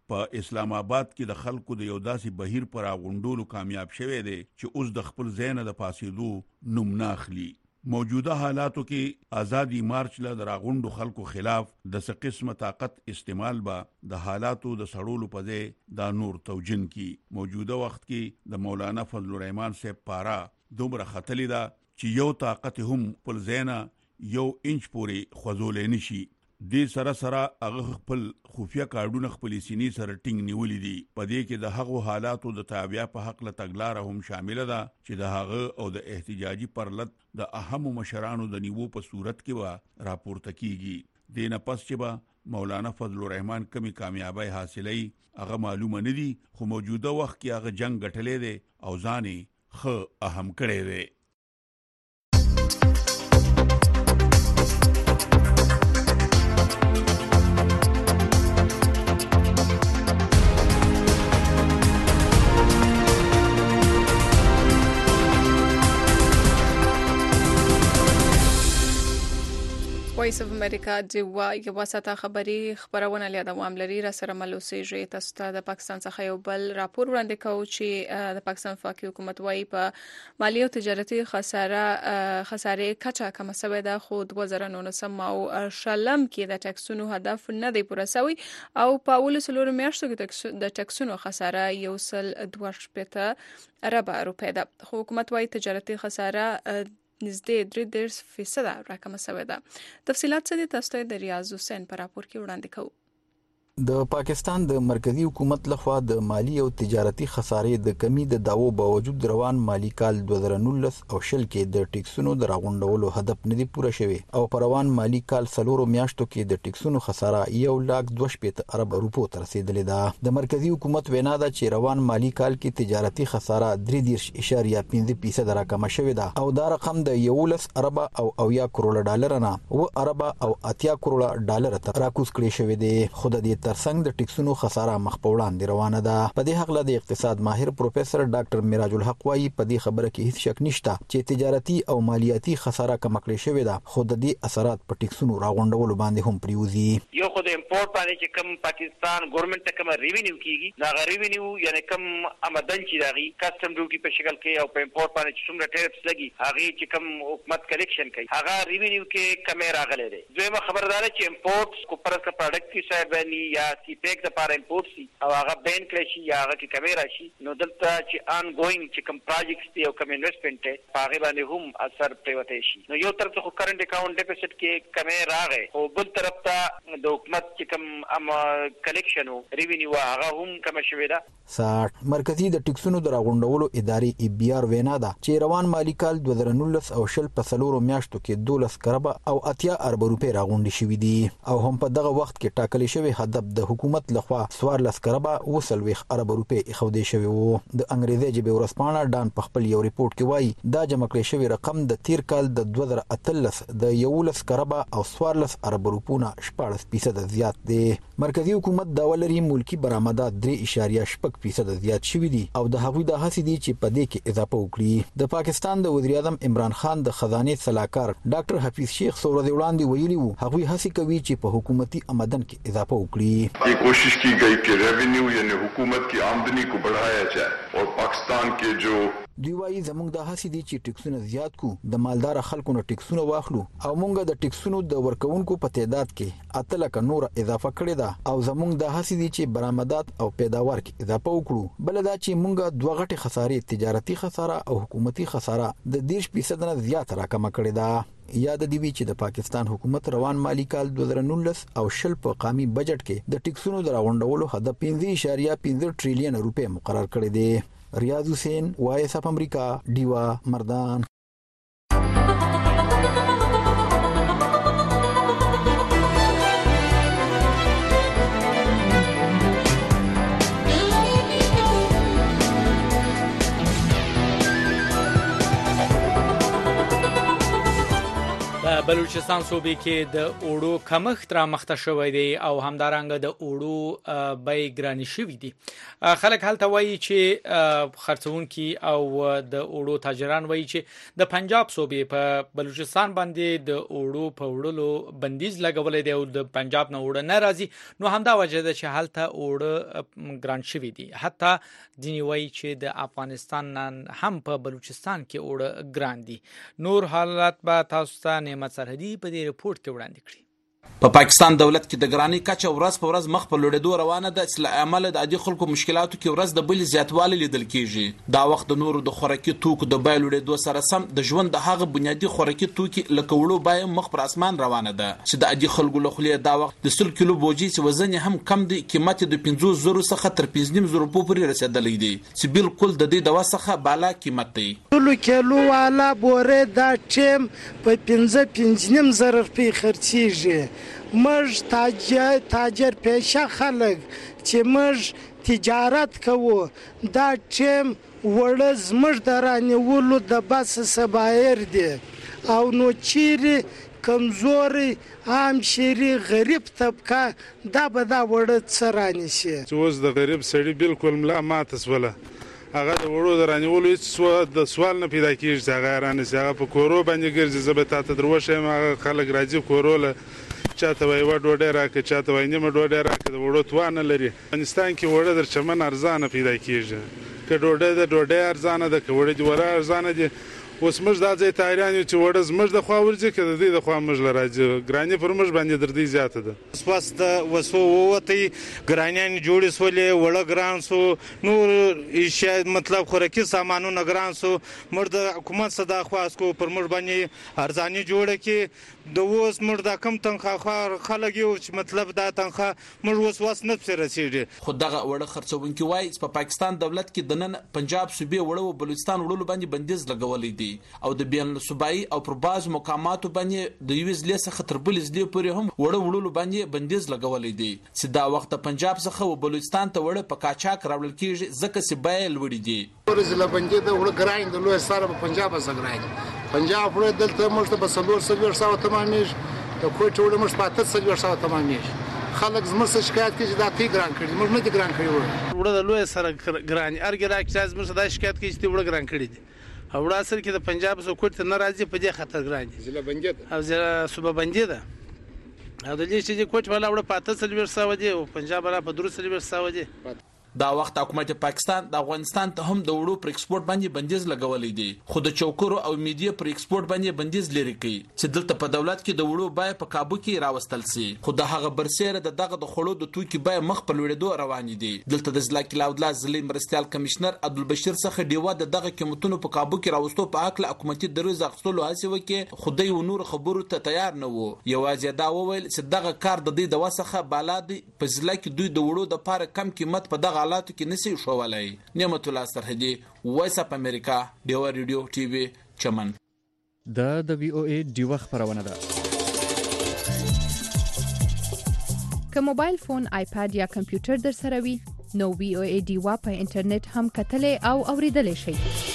په اسلام آباد کې د خلکو د یو داسې بهیر پر غونډولو کامیاب شوه دی چې اوس د خپل ځای نه د پاسېدو نوم نه اخلي. موجوده حالاتو کې آزادی مارچ له دراغوندو خلکو خلاف د څه قسمه طاقت استعمال با د حالاتو د سړولو په ځای دا نور توجن کی. موجوده وخت کې د مولانا فضل الرحمن صاحب پارا دومره خطلې ده چې یو طاقت هم خپل ځای نه یو انچ پورې خوځولې نشي. دې سره سره هغه خپل خفیه کارډونه خپل سینې سره ټینګ نیولې دي. په دې کې د هغو حالاتو د تابع په حق له تګلاره هم شامل ده چې د هغه او د احتجاجي پرلط د اهمو مشرانو د نیوو په صورت کې به راپورته کیږي. دې نه پس چې به مولانا فضل الرحمن کمی کامیابی حاصلې هغه معلومه نه دي، خو موجوده وخت کې هغه جنگ ګټلې دی او ځان یې ښه اهم کړی دی. وایس اف امریکا جوا یو وساته خبری خبرونه له دوام لري را سره ملوسیږي. تاسو ته د پاکستان څخه یو بل راپور وړاندې کوو چې د پاکستان وفاقي حکومت وايي په مالی او تجارتي خساره خسارې کچا کم شوې ده، خو د دوه زره نولسم او شلم کې د ټکسونو هدف نه دی پوره شوی او په اول سلور میاشتو کې د ټکسونو خساره یو سل دوه شپږ اربع روپۍ ده. خو حکومت وايي تجارتي خساره نږدې درې دېرش فیصده راکمه شوې ده. تفصیلات څه دي تاسو ته د ریاض حسین پر راپور کې وړاندې کوو. د پاکستان د مرکزی حکومت لخوا د مالی او تجارتي خسارې د کمی د داوو باوجود روان مالی کال دوه زره نولس او شل کې د ټیکسونو د راغونډولو هدف نه دی پوره شوی او پر روان مالی کال سلورو میاشتو کې د ټیکسونو خساره یو لاک دوه شپږ ارب روپو ته رسیدلې ده. د مرکزی حکومت وینا ده چې روان مالی کال کې تجارتي خساره درې دېرش اشاریه پنځه فیصد راکمه شوې ده او دا رقم د یولس ارب او اویا کروڑ ډالر نه و ارب او اتیا کروڑ ډالر ته راکوز کړی شوی دی. خود د ترڅنګ د ټیکسونو خساره مخ په وړاندې روانه ده. په دې حق له د اقتصاد ماهر پروفیسور ډاکټر میراج الحق وايي په دې خبره کې هیڅ شک نشته چې تجارتي او مالیاتي خساره کم کړې شوې ده، خو د دې اثرات په ټیکسونو راغونډولو باندې هم پریوزي. یو خو د امپورټ باندې چې کم پاکستان ګورنمنت ته کم ریوینیو کیږي دا غ ریوینیو یعنی کم آمدن چې داغي کسٹم ډیوټي په شکل کې او په امپورټ باندې چې څومره ټیرپس لګي هغه چې کم حکومت کلیکشن کوي هغه ریوینیو کې کمې راغلي دي. دویمه خبردار چې امپورټ کو پر کا پروډکټ کی صاحب باندې یا سی پیک د پاره امپورټ سي او هغه بین کړی شي یا هغه کې کمې راشي نو دلته چې ان ګوینګ چې کم پروجیکټس دي او کم انویسټمنټ ته هغه باندې هم اثر پریوته شي. نو یو طرف ته کرنٹ اکاؤنٹ ډیفیسټ کې کمې راغې او بل طرف ته د حکومت چې کم ام کلیکشن او ریوینیو هغه هم کم شوی ده. سات مرکزی د ټیکسونو د راغونډولو ادارې ای بي آر وینا ده چې روان مالی کال دوه زره نولس او شل په سلورو میاشتو کې دولس کربه او اتیا ارب روپۍ راغونډې شوې دي او هم په دغه وخت کې ټاکلې شوی هدف د حکومت لخوا سوارلس کربه او سلويخ ارب روپۍ اخودې شوی وو. د انګریزي ژبې ورسپانه ډان په خپل یو ریپورت کې وایي دا جمع کړی شوی رقم د تیر کال د دوه زره اتلس د یولس کربه او سوارلس ارب روپونه شپږ فیصد زیات دی. مرکزی حکومت دا ولري ملکی برآمدات درې اشاریه شپږ فیصد زیات شوی دي او د هغوی د هڅې دي چې په دې کې اضافه وکړي. د پاکستان د وزیر اعظم عمران خان د خزانه صلاحکار ډاکټر حفیظ شیخ څو ورځې وړاندې ویلي وو هغوی هڅه کوي چې په حکومتي آمدن کې اضافه وکړي. یہ کوشش کی گئی کہ ریونیو یعنی حکومت کی آمدنی کو بڑھایا جائے اور پاکستان کے جو دوی وايي زموږ د هڅې دي چې ټیکسونه زیات کو د مالدار خلکو نه ټیکسونه واخلو او موږ د ټیکسونو د ورکوونکو په تعداد کې اته لکه نور اضافه کړې ده او زموږ د هڅې دي چې برآمدات او پیداوار کې اضافه وکړو. بل دا چې موږ دوه غټي خسارې تجارتي خساره او حکومتي خساره د دېرش فیصد نه زیات راکمه کړې ده. یاد دی وی چې د پاکستان حکومت روان مالی کال دوه زره نولس او شل په قومي بجټ کې د ټیکسونو د راغونډولو هدف پنځه اعشاریه پنځه ټریلیون روپۍ مقرر کړی دی. ریاض حسین وایس اف امریکا دیوا مردان. بلوچستان صوبې کې د اوړو کمښت رامخته شوی دی او همدارنګه د اوړو بیې ګرانې شوي دي. خلک هلته وایي چې خرڅونکي او د اوړو تاجران وایي چې د پنجاب صوبې په بلوچستان باندې د اوړو په وړلو بندیز لګولې دی او د پنجاب نه اوړه نه راځي، نو همدا وجه ده چې هلته اوړه ګران شوي دي. حتی ځینې وایي چې د افغانستان هم په بلوچستان کې اوړه ګران دي. نور حالات به تاسو ته نعمت سرحدي په دې رپورت کې وړاندې کړي. په پاکستان دولت کې د ګرانۍ کچه ورځ په ورځ مخ په لوړېدو روانه ده چې له امله د عادي خلکو مشکلاتو کې ورځ د بلې زیاتوالی لیدل کېږي. دا وخت د نورو د خوراکي توکو د بیې لوړېدو سره سم د ژوند د هغه بنیادي خوراکي توکي لکه وړو بیې مخ پر اسمان روانه ده چې د عادي خلکو له خولې دا وخت د سل کیلو بوجي چې وزن یې هم کم دی قیمت د پنځوس زرو څخه تر پنځه نیم زرو پورې رسېدلی دی چې بالکل د دې دوا څخه بالا قیمت دی. ټولو کیلو والا بورې دا ټیم په پنځه پنځه نیم زره روپۍ خرڅېږي. موږ تاجر تاجر پیشه خلک چې موږ تجارت کوو دا ټیم وړه زموږ د رانیولو د بس سبایر دی او نو چیرې کمزوري عام شهري غریب طبقه دا به دا وړه څه رانیسي. چې اوس د غریب سړي بالکل ملا ماته سوله، هغه د وړو د رانیولو هېڅ د سوال نه پیدا کېږي چې هغه رانیسي. هغه په کورو باندې ګرځي. زه به تا ته در وښیم، هغه خلک راځي کورو له چاته وایي یوه ډوډۍ راکړه، چاته وایي نیمه ډوډۍ راکړه. د وړو توان نه لري. افغانستان کې وړه در چمن ارزانه پیدا کېږي. که ډوډۍ د ډوډۍ ارزانه ده، که وړه د وړه ارزانه دي. اوس موږ دا ځای تاریان یو چې وړه زموږ د خوا ورځي، که د دوی د خوا موږ له راځي. ګراني پر موږ باندې در دوی زیاته ده. سپاس د وسو ووتی ګرانیانې جوړې سولې، وړه ګران سو، نور اشیا مطلب خوراکي سامانونه ګران سو. موږ د حکومت څخه دا خواست کوو پر موږ باندې ارزاني جوړه کړي. د اوس موږ دا کم تنخواه خلک یو چې مطلب دا تنخواه موږ اوس وس نه پسې رسېږي. خو دغه وړه خرڅوونکي وایي چې په پاکستان دولت کې د نن پنجاب صوبې وړه او بلوچستان وړلو باندې بندیز لګولی دی او د بین صوبایي او پر بعضو مقاماتو باندې د یوې ضلع څخه تر بلې ضلعې پورې هم وړه وړلو باندې بندیز لګولی دی چې دا وخت د پنجاب څخه و بلوچستان ته وړه په قاچاق راوړل کېږي ځکه چې بیې لوړې دي. ضلع بندي د وړه ګران د لوی سره په پنجاب څخه ګران پنجاب وړه دلته موږ ته په څلور څلوېښت سوه تمامېږي، د کوټې وړه موږ په اته څلوېښت سوه تمامېږي. خلک زموږ څخه شکایت کوي چې دا تی ګران کړي، موږ نه دي ګران کړي. وړه وړه د لوی سره ګران هر ګراک چې زموږ دا شکایت کوي چې وړه ګران کړي دي. او وړه اصل کې د پنجاب څخه کوټ ته نه راځي، په دې خطر ګران دي. ضلع بندي ده او ضلع صوبه بندي ده. او د دې چې کوټ والا وړه په اته څلوېښت سوه دي او پنجاب والا په درې څلوېښت سوه دي. دا وخت حکومت پاکستان د افغانستان ته هم د وړو پر ایکسپورت باندې بندیز لګولی دی، خو د چوکرو او میډیا پر ایکسپورت باندې بندیز لري کوي چې دلته په دولت کې د وړو بیه په کابو کې راوستل سي. خو د هغه برسېره د دغه د خوړو د توکي بیه مخ په لوړېدو روانې دي. دلته د ضلع کلاودلا ضلعي مرستیال کمشنر عبدالبشیر څخه ډیوه د دغه قیمتونو په کابو کې راوستو په هکله حکومتي دریځ اخیستلو هڅې وکړې، خو دی نورو خبرو ته تیار نه و. یوازې دا وویل چې دغه کار د دې دوا څخه بالا دی. په ضلع کې دوی د وړو دپاره کم قیمت په دغه حالاتو کې نشي شولی. نعمت الله سرحدي، وایس اپ امریکا، ډیوه ریډیو ټي وي، چمن. دا د وی او ای ډیوه خبرونه ده. که موبایل فون، آیپاد یا کمپیوټر در سره وي نو وی او ای ډیوه په انټرنیټ هم کتلی او اوریدلی شئ.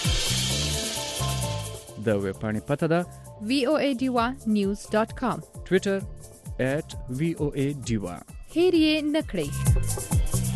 د ویب پاڼې پته ده وی او ای ډیوه نیوز ډاټ کام، ټویټر ایٹ وی او ای ډیوه. هیر یې نه کړئ.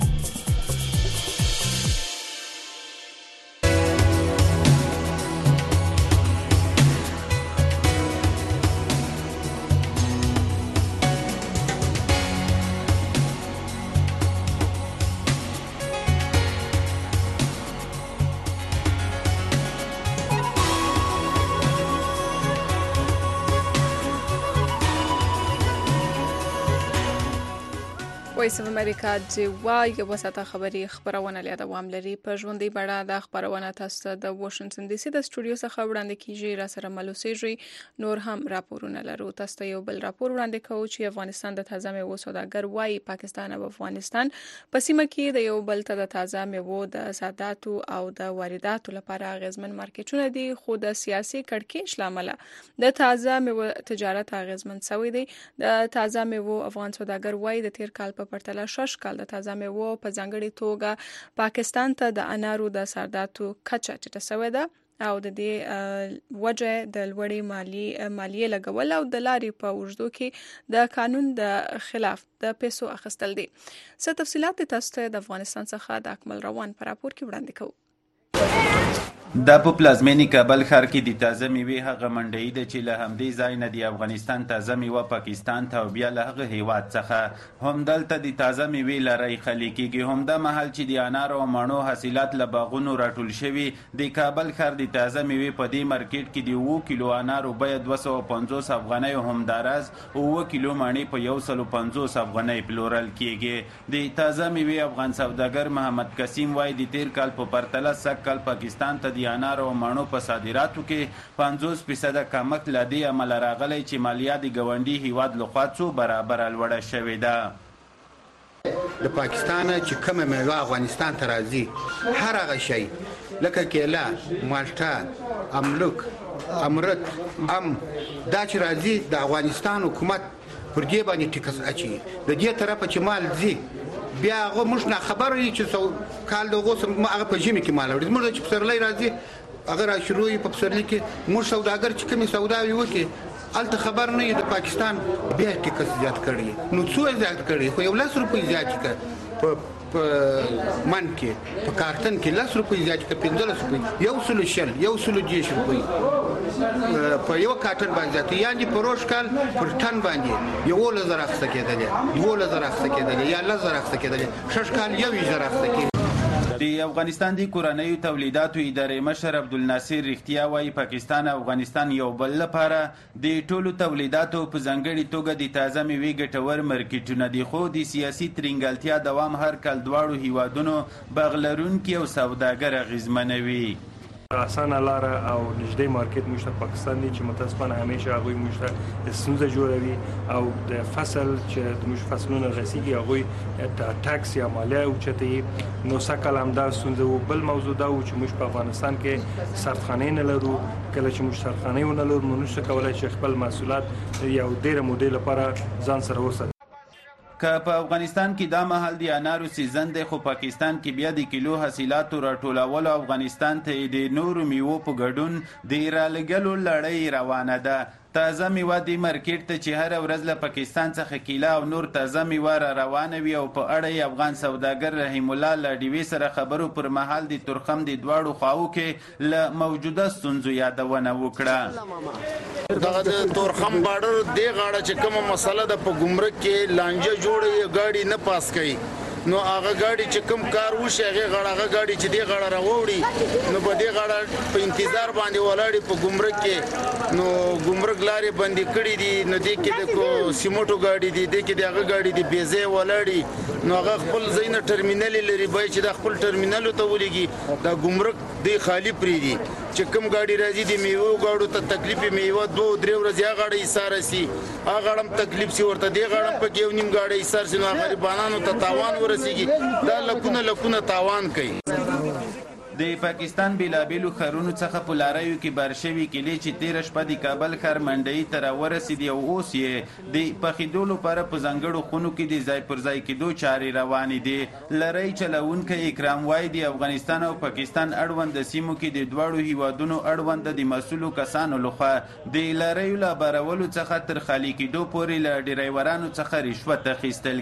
وایس اف امریکا ډیوه یوه ساعته خبري خبرونه له دوام لري. په ژوندۍ بڼه د خبرونه تاسو ته د واشنگټن ډي سي د سټوډیو څخه وړاندې کیږي. را سره ملوسیږي نور هم راپورونه لرو. تاسو ته یو بل راپور وړاندې کوو چې افغانستان د تازه میوو سوداګر وايي پاکستان او افغانستان په سیمه کې د یو بل ته د تازه میوو د صادراتو او د وارداتو لپاره اغیزمن مارکیټونه دي، خو د سیاسي کړکېچ لامل د تازه میوو تجارت اغیزمن شوی دی. د تازه میوو افغان سوداګر وايي د تیر کال په پرتله شش کال د تازه میوو په ځانګړي توګه پاکستان ته د انارو د صادراتو کچه ټیټه شوې ده او د دې وجه د لوړې مالیې مالیې لګول او د لارې په اوږدو کې د قانون د خلاف د پیسو اخیستل دي. څه تفصيلات تاسو ته د افغانستان څخه د اکمل روان په راپور کې وړاندې کوو. د په پلازمینی کابل ښار کې د تازه میوې هغه منډۍ ده چې له همدې ځای نه د افغانستان تازه میوه پاکستان ته او بیا له هغه هیواد څخه همدلته د تازه میوې لارۍ خالي کېږي. همدا مهال چې د انارو او مڼو حاصلات له باغونو راټول شوي، د کابل ښار د تازه میوې په دې مارکیټ کې د اوه کیلو انارو بیه دوه سوه پنځوس افغانۍ او همداراز اوه کیلو مڼې په یو سلو پنځوس افغانۍ پلورل کېږي. د تازه میوې افغان سوداګر محمد قسیم وایي د تیر کال په پرتله سږ کال پاکستان ته د انارو او مڼو په صادراتو کې پنځوس فیصده کمښت له دې امله راغلی چې مالیه د ګاونډي هیواد لخوا څو برابره لوړه شوې ده. د پاکستان چې کومه میوه افغانستان ته راځي، هر هغه شی لکه کیله، مالټه، املوک، امرت، ام دا چې راځي د افغانستان حکومت پر دې باندې ټیکس اچي. د دې طرفه چې مال ځي بیا هغه موږ نه خبر یو چې کال دغه هغه په ژمي کې مال وړي، موږ چې پسرلی راځي هغه را شروع په پسرلی کې موږ سوداګر چې کومې سوداوي وکړي الته خبر نه د پاکستان بیا ټیکس زیات کړي. نو څو زیات کړي؟ خو یو لس روپۍ زیات کړي په په من کې په کارتن کې لس روپۍ زیات کړي، پنځلس روپۍ، یو سلو شل، یو سلو دېرش روپۍ په یو کارتن باندې زیات، یعنې په روش کال پر ټن باندې یولس زره اخیسته کېدلې، دولس زره اخیسته کېدلې یا لس زره اخیسته کېدلې، شش کال یو ویشت زره اخیسته کېدلې. د افغانستان د کورنیو تولیداتو ادارې مشر عبدالناصر رښتیا وایي پاکستان او افغانستان یو بل لپاره د ټولو تولیداتو په ځانګړې توګه د تازه میوې ګټور مارکیټونه دي، خو د سیاسي ترینګلتیا دوام هر کال دواړو هیوادونو باغ لرونکي او سوداګر اغېزمنوي. اسانه لاره او نږدې مارکیټ موږ ته پاکستان دی چې متاسفانه همیشه هغوی موږ ته ستونزه جوړوي او د فصل چې موږ فصلونه رسیږي هغوی ټکس یا مالیه اوچتوي. نو سږ همدا ستونزه و. بل موضوع دا و چې موږ په افغانستان کې سردخانې نه لرو. کله چې موږ سردخانې ونه لرو نو نشو کولی چې خپل محصولات یو ډېره مودې لپاره ځان سره وساتو. که په افغانستان کې دا مهال د انارو سیزن دی، خو پاکستان کې بیا د کیلو حاصلاتو راټولولو افغانستان ته د نورو میوو په ګډون د رالېږلو لړۍ روانه ده. تازه میوه د مارکیټ ته چې هر ورځ له پاکستان څخه کیله او نور تازه میوه را روانه وي او په اړه یې افغان سوداګر رحیم الله له ډیوې سره خبرو پر مهال د تورخم د دواړو خواو کې له موجوده ستونزو یادونه وکړه. دغه د تورخم بارډر دی غاړه چې کومه مسله ده په ګمرک کې لانجه جوړه ګاډي نه پاس کوي، نو هغه ګاډي چې کوم کار وشي هغه غاړه هغه ګاډي چې دی غاړه راوړي نو په دې غاړه په انتظار باندې ولاړی په ګمرک کې، نو ګمرک لارې بندي کړې دي. نو دې کې د کو سیمټو ګاډي دي، دې کې د هغه ګاډي دي بیزه ولاړی، نو هغه خپل زین ټرمینل لري به چې د خپل ټرمینل ته ولېږي دا ګمرک دی خالی پری دي چې کوم ګاډي راځي د میوه ګاډو ته تکلیف میوه دوه درې ورځې هغه غاډي ایثار سي، هغه غاډم تکلیف سي ورته دی غاډم په یو نیم غاډي ایثار سي، نو غریبانو ته تاوان ورسیږي، دا لکونه لکونه تاوان کوي. د پاکستان بیلابیلو ښارونو څخه په لاریو کې بار شوي کیلې چې تېره شپه د کابل ښار منډۍ ته راورسېدې او اوس یې د پخېدو لپاره په ځانګړو خونو کې د ځای پر ځای کېدو چارې روانې دي. لړۍ چلوونکی اکرام وایي د افغانستان او پاکستان اړوند سیمو کې د دواړو هیوادونو اړوند د مسؤلو کسانو لخوا د لاریو له بارولو څخه تر خالي کېدو پورې له ډریورانو څخه رشوت اخیستل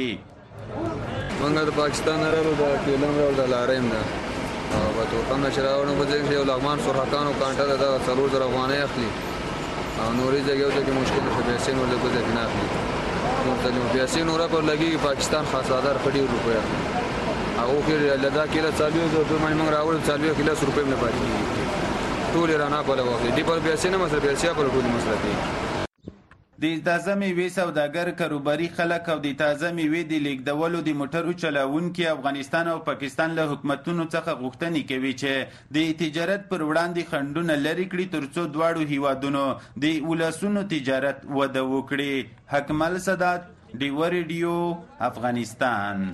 کېږي. موږ د پاکستان راغلو د کیلم او د لاریو نه او په توکم نشراونو په ځای کې یو لغمان سورحکانو کانټه د څلور زره افغانۍ اخلي او نورې ځایو ته کې مشکل شي پیسې نور له کوزه نه اخلي، نو ته نو پیسې نور په لګي پاکستان خاصادار کړي روپیا هغه کې لدا کېله څلوي زو په باندې موږ راوړل څلوي کېله روپیا نه پاتې ټول رانه په لوګي دی په پیسې نه مسله پیسې په ټول مسله دی. د تازه میوې سوداګر کاروباري خلک او د تازه میوې د لیږدولو د موټرو چلوونکي افغانستان او پاکستان له حکومتونو څخه غوښتنې کوي چې د تجارت پر وړاندې خنډونه لرې کړي ترڅو دواړو هیوادونو د ولسونو تجارت وده وکړي. حکمل سادات، ډیوه ریډیو، افغانستان.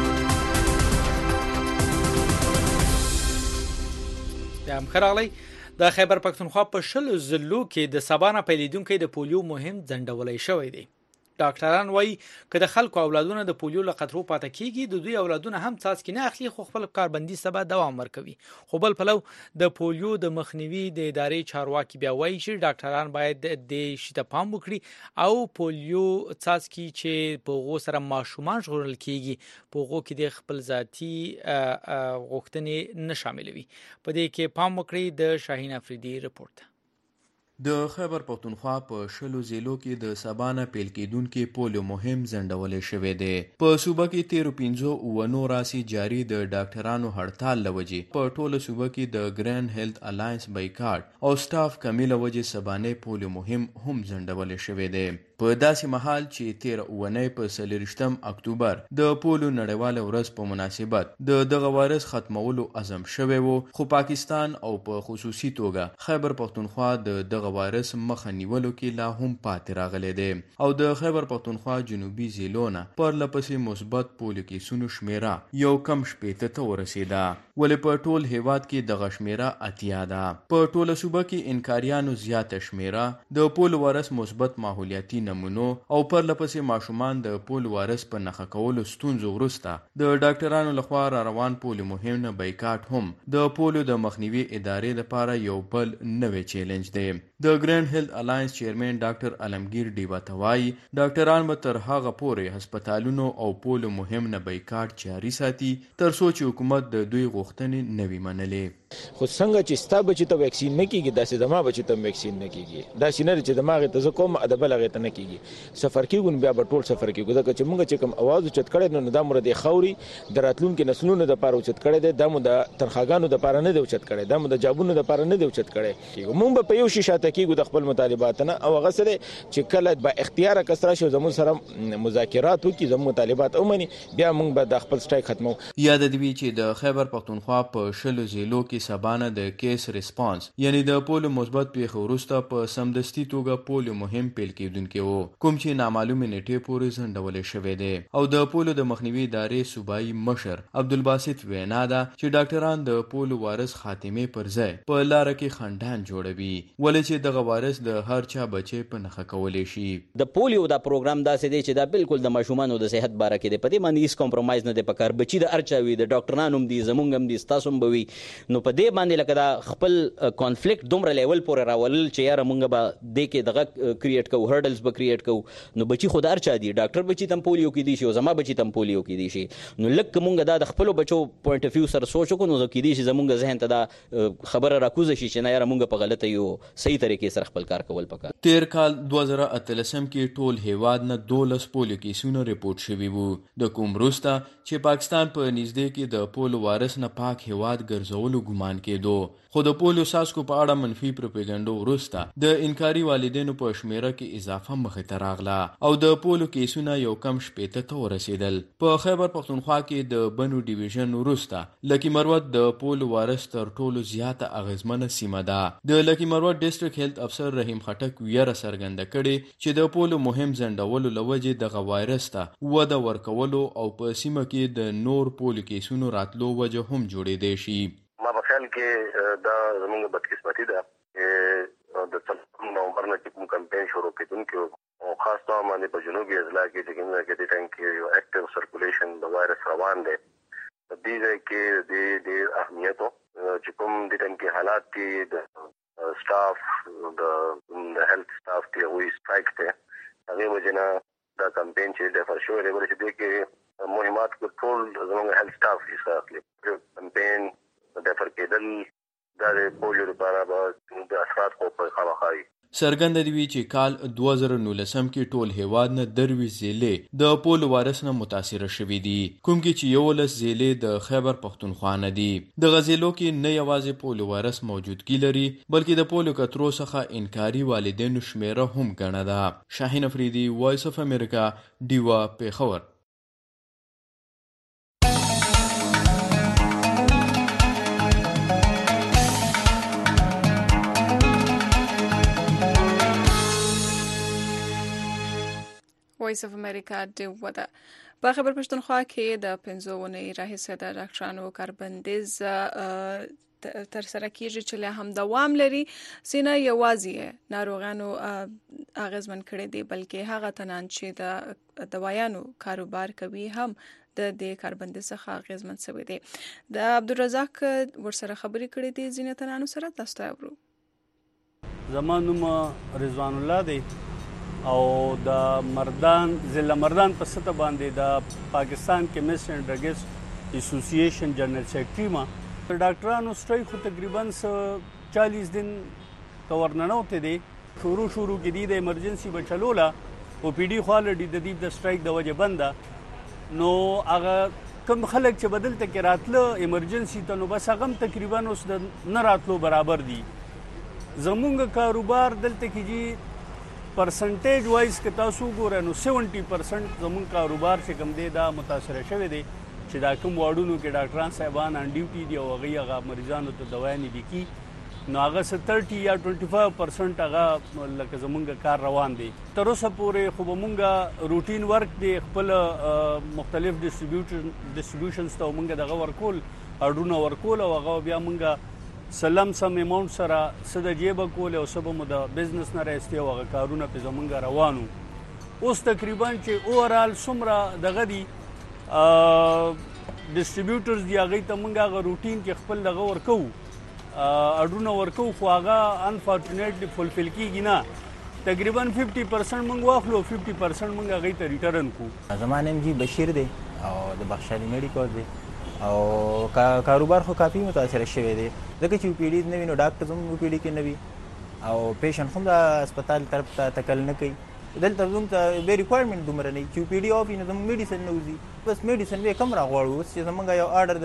خراغلی د خیبر پښتونخوا په شلو ضلعو کې د سبا نه پیلېدونکي د پولیو مهم ځنډولی شوی دی. ډاکټران وایي که د خلکو اولادونه د پولیو له خطرو پاتې کیږي د دوی اولادونه هم څاڅکي نه اخلي خو خپل کاربندي سبا دوام ورکوي. خو بل پلو د پولیو د مخنیوي د ادارې چارواکي بیا وایي چې ډاکټران باید د شي ته پام وکړي او پولیو څاڅکي چې په هغو سره ماشومان ژغورل کیږي په هغو کې د خپل ذاتي غوښتنې نه شاملوي. په دې کې پام وکړي. د شاهین افریدي رپورټ. د خیبر پښتونخوا په شلو ضلعو کې د سبا نه پیل کېدونکي پولیو مهم ځنډولی شوی دی. په صوبه کې تیرو پنځو اوونو راسي جاري د ډاکټرانو هړتال له وجې په ټوله صوبه کې د ګرینډ هیلث الاینس بایکاټ او سټاف کمی له وجې سبانې پولیو مهم هم ځنډولی شوی دی. په داسې مهال چې تیر اونۍ په څلېرویشتم اکتوبر د پولیو نړیواله ورځ په مناسبت د دغه وایرس ختمولو عزم شوی و خو پاکستان او په خصوصي توګه خیبر پښتونخوا د دغه وایرس مخه نیولو کې لا هم پاتې راغلی دی او د خیبر پښتونخوا جنوبي ضلعو نه پرله پسې مثبت پولیو کیسونو شمیره یو کم شپېته ته ورسېده ولې په ټول هیواد کې دغه شمیره اتیا ده. په ټوله صوبه کې انکاریانو زیاته شمیره د پولیو وایرس مثبت ماحولیاتي نمونو او پرله پسې ماشومان د پولیو وایرس په نښه کولو ستونزو وروسته د ډاکټرانو لخوا را روان پولیو مهم نه بایکاټ هم د پولیو د مخنیوي ادارې لپاره یو بل نوی چیلنج دی. د ګرینډ هیلث الاینس چیرمن ډاکټر علمگیر ډیوا ته وایي ډاکټران به تر هغه پورې هسپتالونو او پولیو مهم نه بایکاټ جاري ساتي تر څو چې حکومت د دوی غوښتنې نه وي منلې. خو څنګه چې ستا بچي ته ویکسین نه کیږي داسې زما بچي ته ویکسین نه کیږي داسې نه چې دماغ ته زه کوم د بل هغې ته نه کیږي. سفر کیږو بیا به ټول سفر کیږو ځکه چې موږ چې کوم اواز اوچت کړی نو دا مو د خاوري د راتلونکي نسلونو دپاره اوچت کړی دی. دا مو د تنخواګانو دپاره نه دی اوچت کړی. دا مو د جابونو دپاره نه دی اوچت کړی. موږ به په یو شي شاته کیږو د خپل مطالبات نه او هغه سره چې کله با اختیار کس راشي زموږ سره مذاکرات وکړي زموږ مطالبات ومني بیا موږ به د خپل سټرایک ختمو. یاد دی چې د خیبر پښتونخوا په شلو ضلعو کې سبانه د کیس ریسپانس یعنی د پولیو مثبت پیښو وروسته په سمدستي توګه پولیو مهم پیل کېدونکی و کوم چې نامعلومې نیټې پورې ځنډولی شوی دی او د پولیو د مخنیوي ادارې صوبایي مشر عبدالباسط وینا ده چې ډاکټران د پولیو وایرس خاتمې پر ځای په لاره کې خنډان جوړوي ولې چې دغه وایرس د هر چا بچي په نښه کولی شي. د پولیو دا پروګرام داسې دی چې دا بالکل د ماشومانو د صحت باره کې دی. په دې باندې هیڅ کمپرومایز نه دی پکار. بچي د هر چا وي د ډاکټرانو هم دي زمونږ هم دي ستاسو هم به وي. نو په دې باندې لکه دا خپل کانفلیکټ دومره لیول پورې راولل چې یاره مونږ به دې کې دغه کریټ کوو هرډلز به کریټ کوو. نو بچي خو د هر چا دي. ډاکټر بچي ته هم پولیو کیدی شي او زما بچي ته هم پولیو کیدی شي. نو لکه مونږ دا د خپلو بچو پوینټ اف ویو سره سوچ وکړو نو کیدی شي زمونږ ذهن ته دا خبره راکوزه شي چې نه یاره مونږ په غلطه یو صحیح طریقې سره خپل کار کول پکار. تیر کال دوه زره اتلسم کې ټول هیواد نه دولس پولیو کیسونه ریپورټ شوي وو د کوم وروسته چې پاکستان په نږدې کې د پولیو وایرس نه پاک هیواد ګرځولو ګمان کېدو. خو د پولیو څاڅکو په اړه منفي پروپاګاندا وروسته د انکاري والدینو په شمیره کې اضافه مخې ته راغله او د پولیو کیسونه یو کم شپېته ته ورسېدل. په خیبر پښتونخوا کې د بنو ډیویژن وروسته لکي مروت د پولیو وایرس تر ټولو زیاته اغیزمنه سیمه ده. د لکي مروت ډیسټریکټ هیلث افسر رحیم خټک ویره څرګنده کړې چې د پولیو مهم ځنډولو له وجې دغه وایرس ته وده ورکولو او په سیمه کې د نور پولیو کیسونو راتلو وجه هم جوړېدی شي. ما په خیال کې دا زموږ بدقسمتي ده چې د څلورم نومبر نه چې کوم کمپین شروع کېدونکی او خاص طور باندې په جنوبي اضلاع کې چې کومه کې د ټانک یو اکټیو سرکولیشن د وایرس روان دی. د دې ځای کې د ډېر اهمیت چې کوم د ټانک حالات کې د سټاف د هیلث سټاف ته وی سټرایک ته هغه وجنه دا کمپین چې د فرشو لري چې د کې مهمات کنټرول زموږ هیلث سټاف یې ساتلی کمپین د فرقیدل د پولیو لپاره به د اثرات خو په خامخایي. څرګنده دی چې کال دوه زره نولسم کې ټول هیواد نه درویش ضلعې د پولیو وایرس نه متاثره شوي دي کوم کې چې یولس ضلعې د خیبر پښتونخوا نه دي. دغه ضلعو کې نه یوازې پولیو وایرس موجودګي لري بلکې د پولیو کترو څخه انکاري والدینو شمیره هم ګڼه ده. شاهین افریدي وایس اف امریکا ډیوا پیښور. وایس اف امریکا ډیوا ده. په خیبر پښتونخوا کې د پنځه اونۍ راهیسې د ډاکټرانو کاربندیز تر سره کیږي چې له هم دوام لري سینه یوازې ناروغانو اغیزمن کړي دي بلکې هغه تنان چې د دوايانو کاروبار کوي هم د دې کاربندي څخه اغیزمن شوی دی. د عبدالرزاق ورسره خبرې کړې دي ځینې تنانو سره تاسو ته ورو. زما نوم رضوان الله دی او د مردان ضلع مردان په سطح باندې د پاکستان کیمسټ اینڈ ډرګس اسوسییشن جنرال سیکرټری ما. ډاکټرانو سټرایک خو تقریبا چالیس دن ته ورننوتی دی. شروع شروع کې دی د ایمرجنسي به چلوله او پی ډي خو الرډي د دې د سټرایک د وجې بنده نو هغه کوم خلک چې بدلته کې راتله ایمرجنسي ته نو بس هغه هم تقریبا اوس د نه راتلو برابر دي. زمونږ کاروبار دلته کې جی پرسنټیج وایز که تاسو وګورئ نو سیونټي پرسنټ زمونږ کاروبار چې کوم دی دا متاثره شوی دی چې دا کوم واردونو کې ډاکټران صاحبان ان ډیوټي دي او هغوی هغه مریضانو ته دوايانې لیکي نو هغه څه تھرټي یا ټوینټي فایو پرسنټ هغه لکه زمونږ کار روان دی. تر اوسه پورې خو به مونږ روټین ورک دی خپل مختلف ډسټریبیوشنز ته مونږ دغه ورکول اډرونه ورکول او هغه بیا مونږ سلم سم اماونټ سره څه د جیبه کول او څه به مو د بزنس نه رایستې او هغه کارونه پې زمونږ روانو. اوس تقریبا چې اوورال څومره دغه دي ډسټریبیوټرز دي هغوی ته مونږ هغه روټین کې خپل دغه ورکوو اډرونه ورکوو خو هغه انفارچونیټلی فلفل کېږي نه. تقریبا ففټي پرسنټ مونږ واخلو ففټي پرسنټ مونږ هغوی ته ریټرن کړو. زما نوم جی بشیر دی او د بخشالي میډیکل دی او کاروبار خو کافي متاثره شوی دی ځکه چې او پی ډي نه وي نو ډاکټر هم او پی ډي کې نه وي او پیشنټ هم د هسپتال طرف ته تکل نه کوي. دلته زموږ ته بې ریکوایرمنټ دومره نه وي چې او پی ډي آف وي نو زموږ میډیسن نه وځي بس میډیسن به یې کم راغواړو. اوس چې زموږ یو آرډر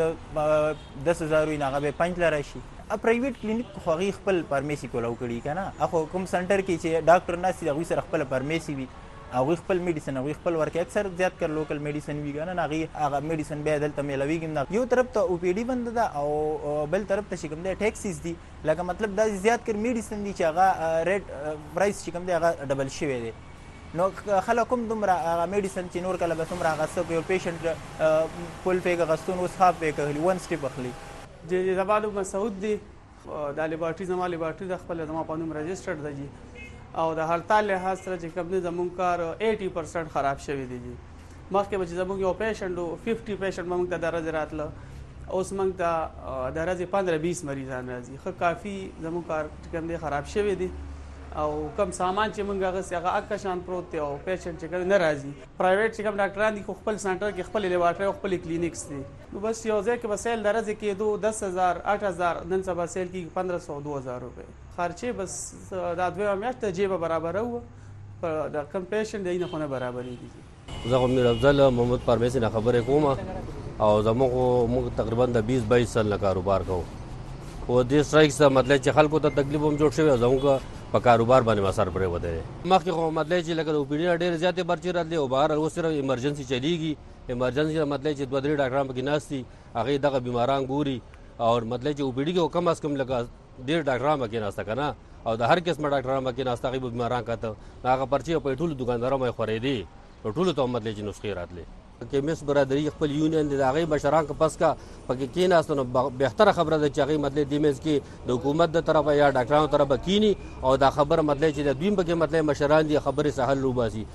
د دس هزار وي نو هغه به پنځ له راشي. پرایویټ کلینیک خو هغوی خپل فارمیسي کولاو کړي که نه اخو کوم سنټر کې چې ډاکټر ناست وي هغوی سره خپله فارمیسي وي هغوی خپل میډیسن هغوی خپل ورکوي. اکثر زیات کر لوکل میډیسن وي که نه هغوی هغه میډیسن بیا دلته میلاویږي نه. یو طرف ته او پی ډي بنده ده او بل طرف ته چې کوم دی ټیکسیز دي لکه مطلب دا زیات کر میډیسن دي چې هغه ریټ پرایس چې کوم دی هغه ډبل شوی دی نو خلک هم دومره هغه میډیسن چې نور کله به څومره هغه څه یو پیشنټ فل پیک اخیستون اوس هاف پیک اخلي ون سټیپ اخلي. زما نوم مسعود دی دا لیبارټري زما لیبارټري د خپل زما په نوم رجسټرډ ده جی او د هړتال لحاظ سره چې کوم دی زموږ کار ایټي پرسنټ خراب شوی دی جی. مخکې به چې زموږ یو پیشنټ و ففټي پیشنټ به موږ ته د ورځې راتله اوس موږ ته د ورځې پندره بیس مریضان راځي. ښه کافي زموږ کار چې کوم دی خراب شوی دی او کم سامان چې موږ اخیستی هغه اکه شان پروت دی او پیشنټ چې کوم نه راځي. پرایویټ چې کوم ډاکټران دي خو خپل سنټر کې خپل لیبارټري او خپل کلینیکس دي نو بس یو ځای کې به سیل د ورځې کېدو دس هزار اټ هزار نن سبا سیل کېږي پندره سوه دو هزار روپۍ خرچې بس دا دویمه میاشت ته جیبه برابره وه په د کم پیشنټ دی نه خو نه برابرېږي. زه خو میر افضل محمد پارمیسي نه خبرې کوم او زموږ موږ تقریبا د بیس بایس سال نه کاروبار کوو خو دې سټرایک سره مطلب چې خلکو ته تکلیف هم جوړ شوی او زموږ په کاروبار باندې اثر پرېوتی دی. مخکې خو مطلب چې لکه د او پی ډي نه ډېرې زیاتې پرچې راتلې او بهر اوس صرف ایمرجنسي چلیږي. ایمرجنسي مطلب چې دوه درې ډاکټران پکې ناست دي هغوی دغه بیماران ګوري او مطلب چې او پی ډي کې کم از کم لکه ډېر ډاکټران پکې ناسته که نه او د هر قسمه ډاکټران پکې ناسته هغوی به بیماران کاته نو هغه پرچې په ټولو دوکاندارانو باندې خورېدې نو ټولو ته مطلب چې نسخې راتلې. کیمس برادري خپل یونین دی د هغوی مشران که پس کا پکې کېناسته نو بهتره خبره ده چې هغوی مطلب دې منځ کې د حکومت د طرفه یا ډاکټرانو طرفه کینی او دا خبره مطلب چې د دوی هم پکې مطلب مشران دي خبرې څه حل وباسي.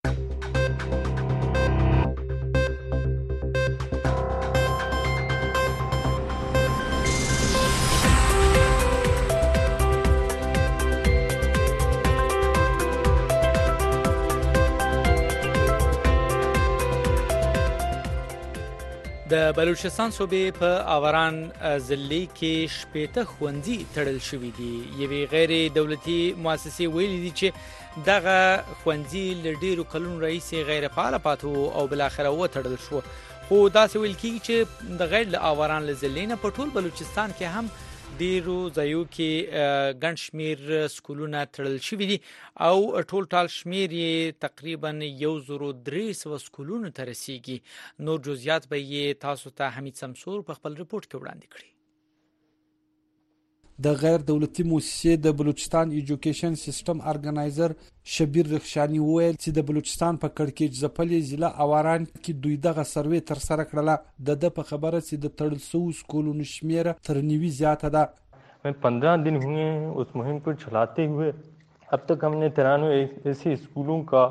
د بلوچستان صوبې په آوران ضلعي کې شپېته ښوونځي تړل شوي دي. یوې غیر دولتي مؤسسې ویلي دي چې دغه ښوونځي له ډېرو کلونو راهیسې غیر فعاله پاتې وو او بالاخره وتړل شو. خو داسې ویل کېږي چې د غیر له آوران له ضلعې نه په ټول بلوچستان کې هم ډیرو ځایو کې ګڼ شمېر سکولونه تړل شوي دي او ټول ټال شمېر یې تقریبا یو زرو درې سوه سکولونو ته رسیږي. نور جزئیات به یې تاسو ته حمید سمسور په خپل رپورټ کې وړاندې کړي. د غیر دولتي مؤسسې د بلوچستان ایجوکیشن سیستم ارګنایزر شبیر رخشانی وویل چې د بلوچستان په کړکېچ ځپلې ضلع اواران کې دوی دغه سروې تر سره کړله. د ده په خبره چې د تړل شویو سکولونو شمیره تر نیوي زیاته ده. पंद्रह दिन हुए हैं उस मुहिम को चलाते हुए. अब तक हमने तिरानवे ऐसे स्कूलों का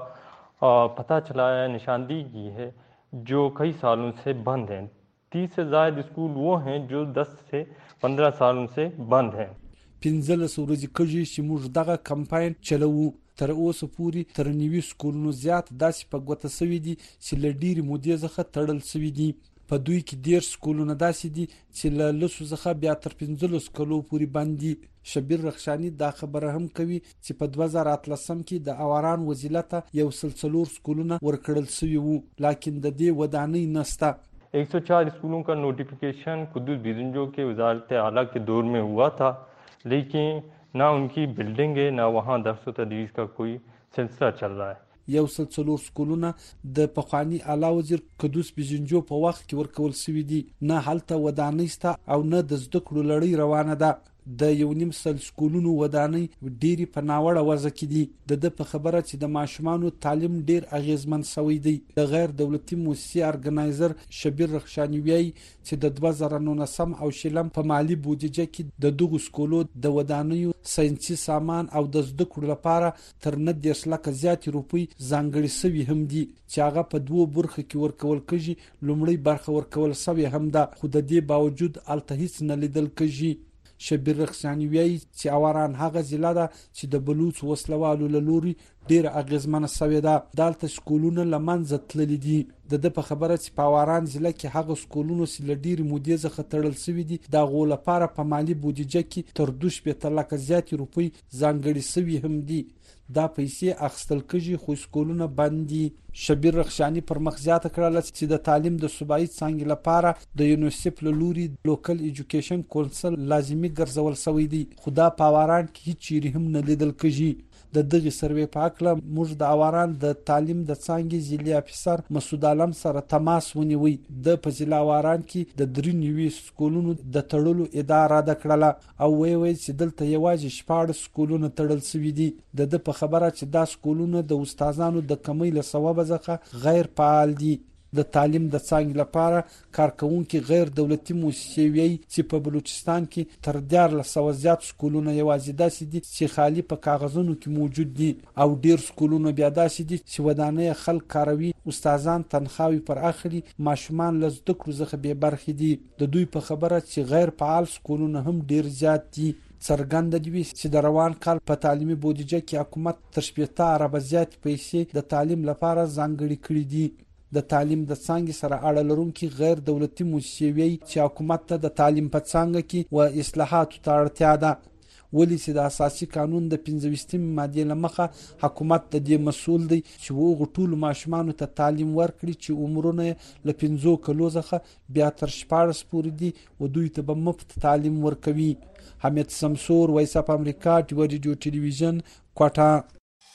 पता चला है, निशानदेही की है जो कई सालों से बंद हैं. तीस से ज़ायद स्कूल वो हैं जो दस से पंद्रह सालों से बंद हैं. پنځلس ورځې کېږي چې موږ دغه کمپاین چلوو. تر اوسه پورې تر نیوي سکولونو زیات داسې په ګوته سوي دي چې له ډېرې مودې څخه تړل سوي دي. په دوی کې دېرش سکولونه داسې دي چې له لسو څخه بیا تر پنځلس کلو پورې بند دي. شبیر رخشانی دا خبره هم کوي چې په دوه زره اتلسم کې د اواران وزیله ته یو سل څلور سکولونه ورکړل سوي وو، لیکن د دې ودانۍ نسته. एक सौ चार स्कूलों का नोटिफिकेशन कुद्दूस बिजंजो के वजारत आला के दौर में हुआ था, लेकिन ना उनकी बिल्डिंग है ना वहाँ दर्स व तदरीस का कोई सिलसिला चल रहा है. یو سل څلور سکولونه د پخوانی اعلی وزیر قدوس بیزنجو په وخت کې ورکول شوي دي. نه هلته ودانۍ شته او نه د زده کړو لړۍ روانه ده. د یو نیم سل سکولونو ودانۍ ډېرې په ناوړه وضع کې دي. د ده په خبره چې د ماشومانو تعلیم ډېر اغیزمن شوی دی. د غیر دولتي مؤسسې ارګنایزر شبیر رخشانی وایي چې د دوه زره نولسم او شلم په مالی بودیجه کې د دغو سکولو د ودانیو ساینسي سامان او د زده کړو لپاره تر نه دېرش لکه زیاتې روپۍ ځانګړې شوي هم دي چې هغه په دوو برخو کې ورکول کېږي. لومړۍ برخه ورکول شوې هم ده، خو د دې باوجود هلته هیڅ نه لیدل کېږي. شبیر رخشانی وایي چې اواران هغه ضلع ده چې د بلوچ وسلوالو له لوري ډېره اغیزمنه شوې ده. دلته سکولونه له منځه تللي دي. د ده په خبره چې په اواران ضلع کې هغه سکولونو چې له ډېرې مودې څخه تړل شوي دي د هغو لپاره په مالي بودیجه کې تر دوه شپېته لکه زیاتې روپۍ ځانګړې شوي هم دي. دا پیسې اخیستل کېږي خو سکولونه بند دي. شبیر رخشانی پر مخ زیاته کړله چې د تعلیم د صوبایي څانګې لپاره د یونیسف له لوري لوکل ایجوکیشن کونسل لازمي ګرځول شوی دی، خو دا په اواران کې هیڅ چیرې هم نه لیدل کېږي. د دغې سروې په هکله موږ د اواران د تعلیم د څانګې ضلعي افیسر مسعود عالم سره تماس ونیوی. د په ضلع اواران کې د درې نوي سکولونو د تړلو ادعا راده کړله او ویې ویل چې دلته یوازې شپاړس سکولونه تړل شوي دي. د ده په خبره چې دا سکولونه د استادانو د کمۍ له سببه څخه غیر فعال دي. د تعلیم د څانګې لپاره کارکوونکي غیر دولتي مؤسسې وایي چې په بلوچستان کې تر دیارلس سوه زیات سکولونه یوازې داسې دي چې خالي په کاغذونو کې موجود دي او ډېر سکولونه بیا داسې دي چې ودانۍ خلک کاروي، استادان تنخواوې پر اخلي، ماشومان له زده کړو څخه بې برخې دي. د دوی په خبره چې غیر فعال سکولونه هم ډېر زیات دي. څرګنده دي چې د روان کال په تعلیمي بودیجه کې حکومت تر شپېته اربه زیاتې پیسې د تعلیم لپاره ځانګړې کړي دي. د تعلیم د څانګې سره اړه لرونکي غیر دولتي مؤسسې وایي چې حکومت ته د تعلیم په څانګه کې و اصلاحاتو ته اړتیا ده. ولې چې د اساسي قانون د پنځه ویشتمې مادې له مخه حکومت د دې مسؤل دی چې هغو ټولو ماشومانو ته تعلیم ورکړي چې عمرونه یې له پنځو کلو څخه بیا تر شپاړس پورې دي و دوی ته به مفت تعلیم ورکوي. حمید سمسور، وایس اف امریکا، ډیوه ریډیو ټلویزیون، کوټه.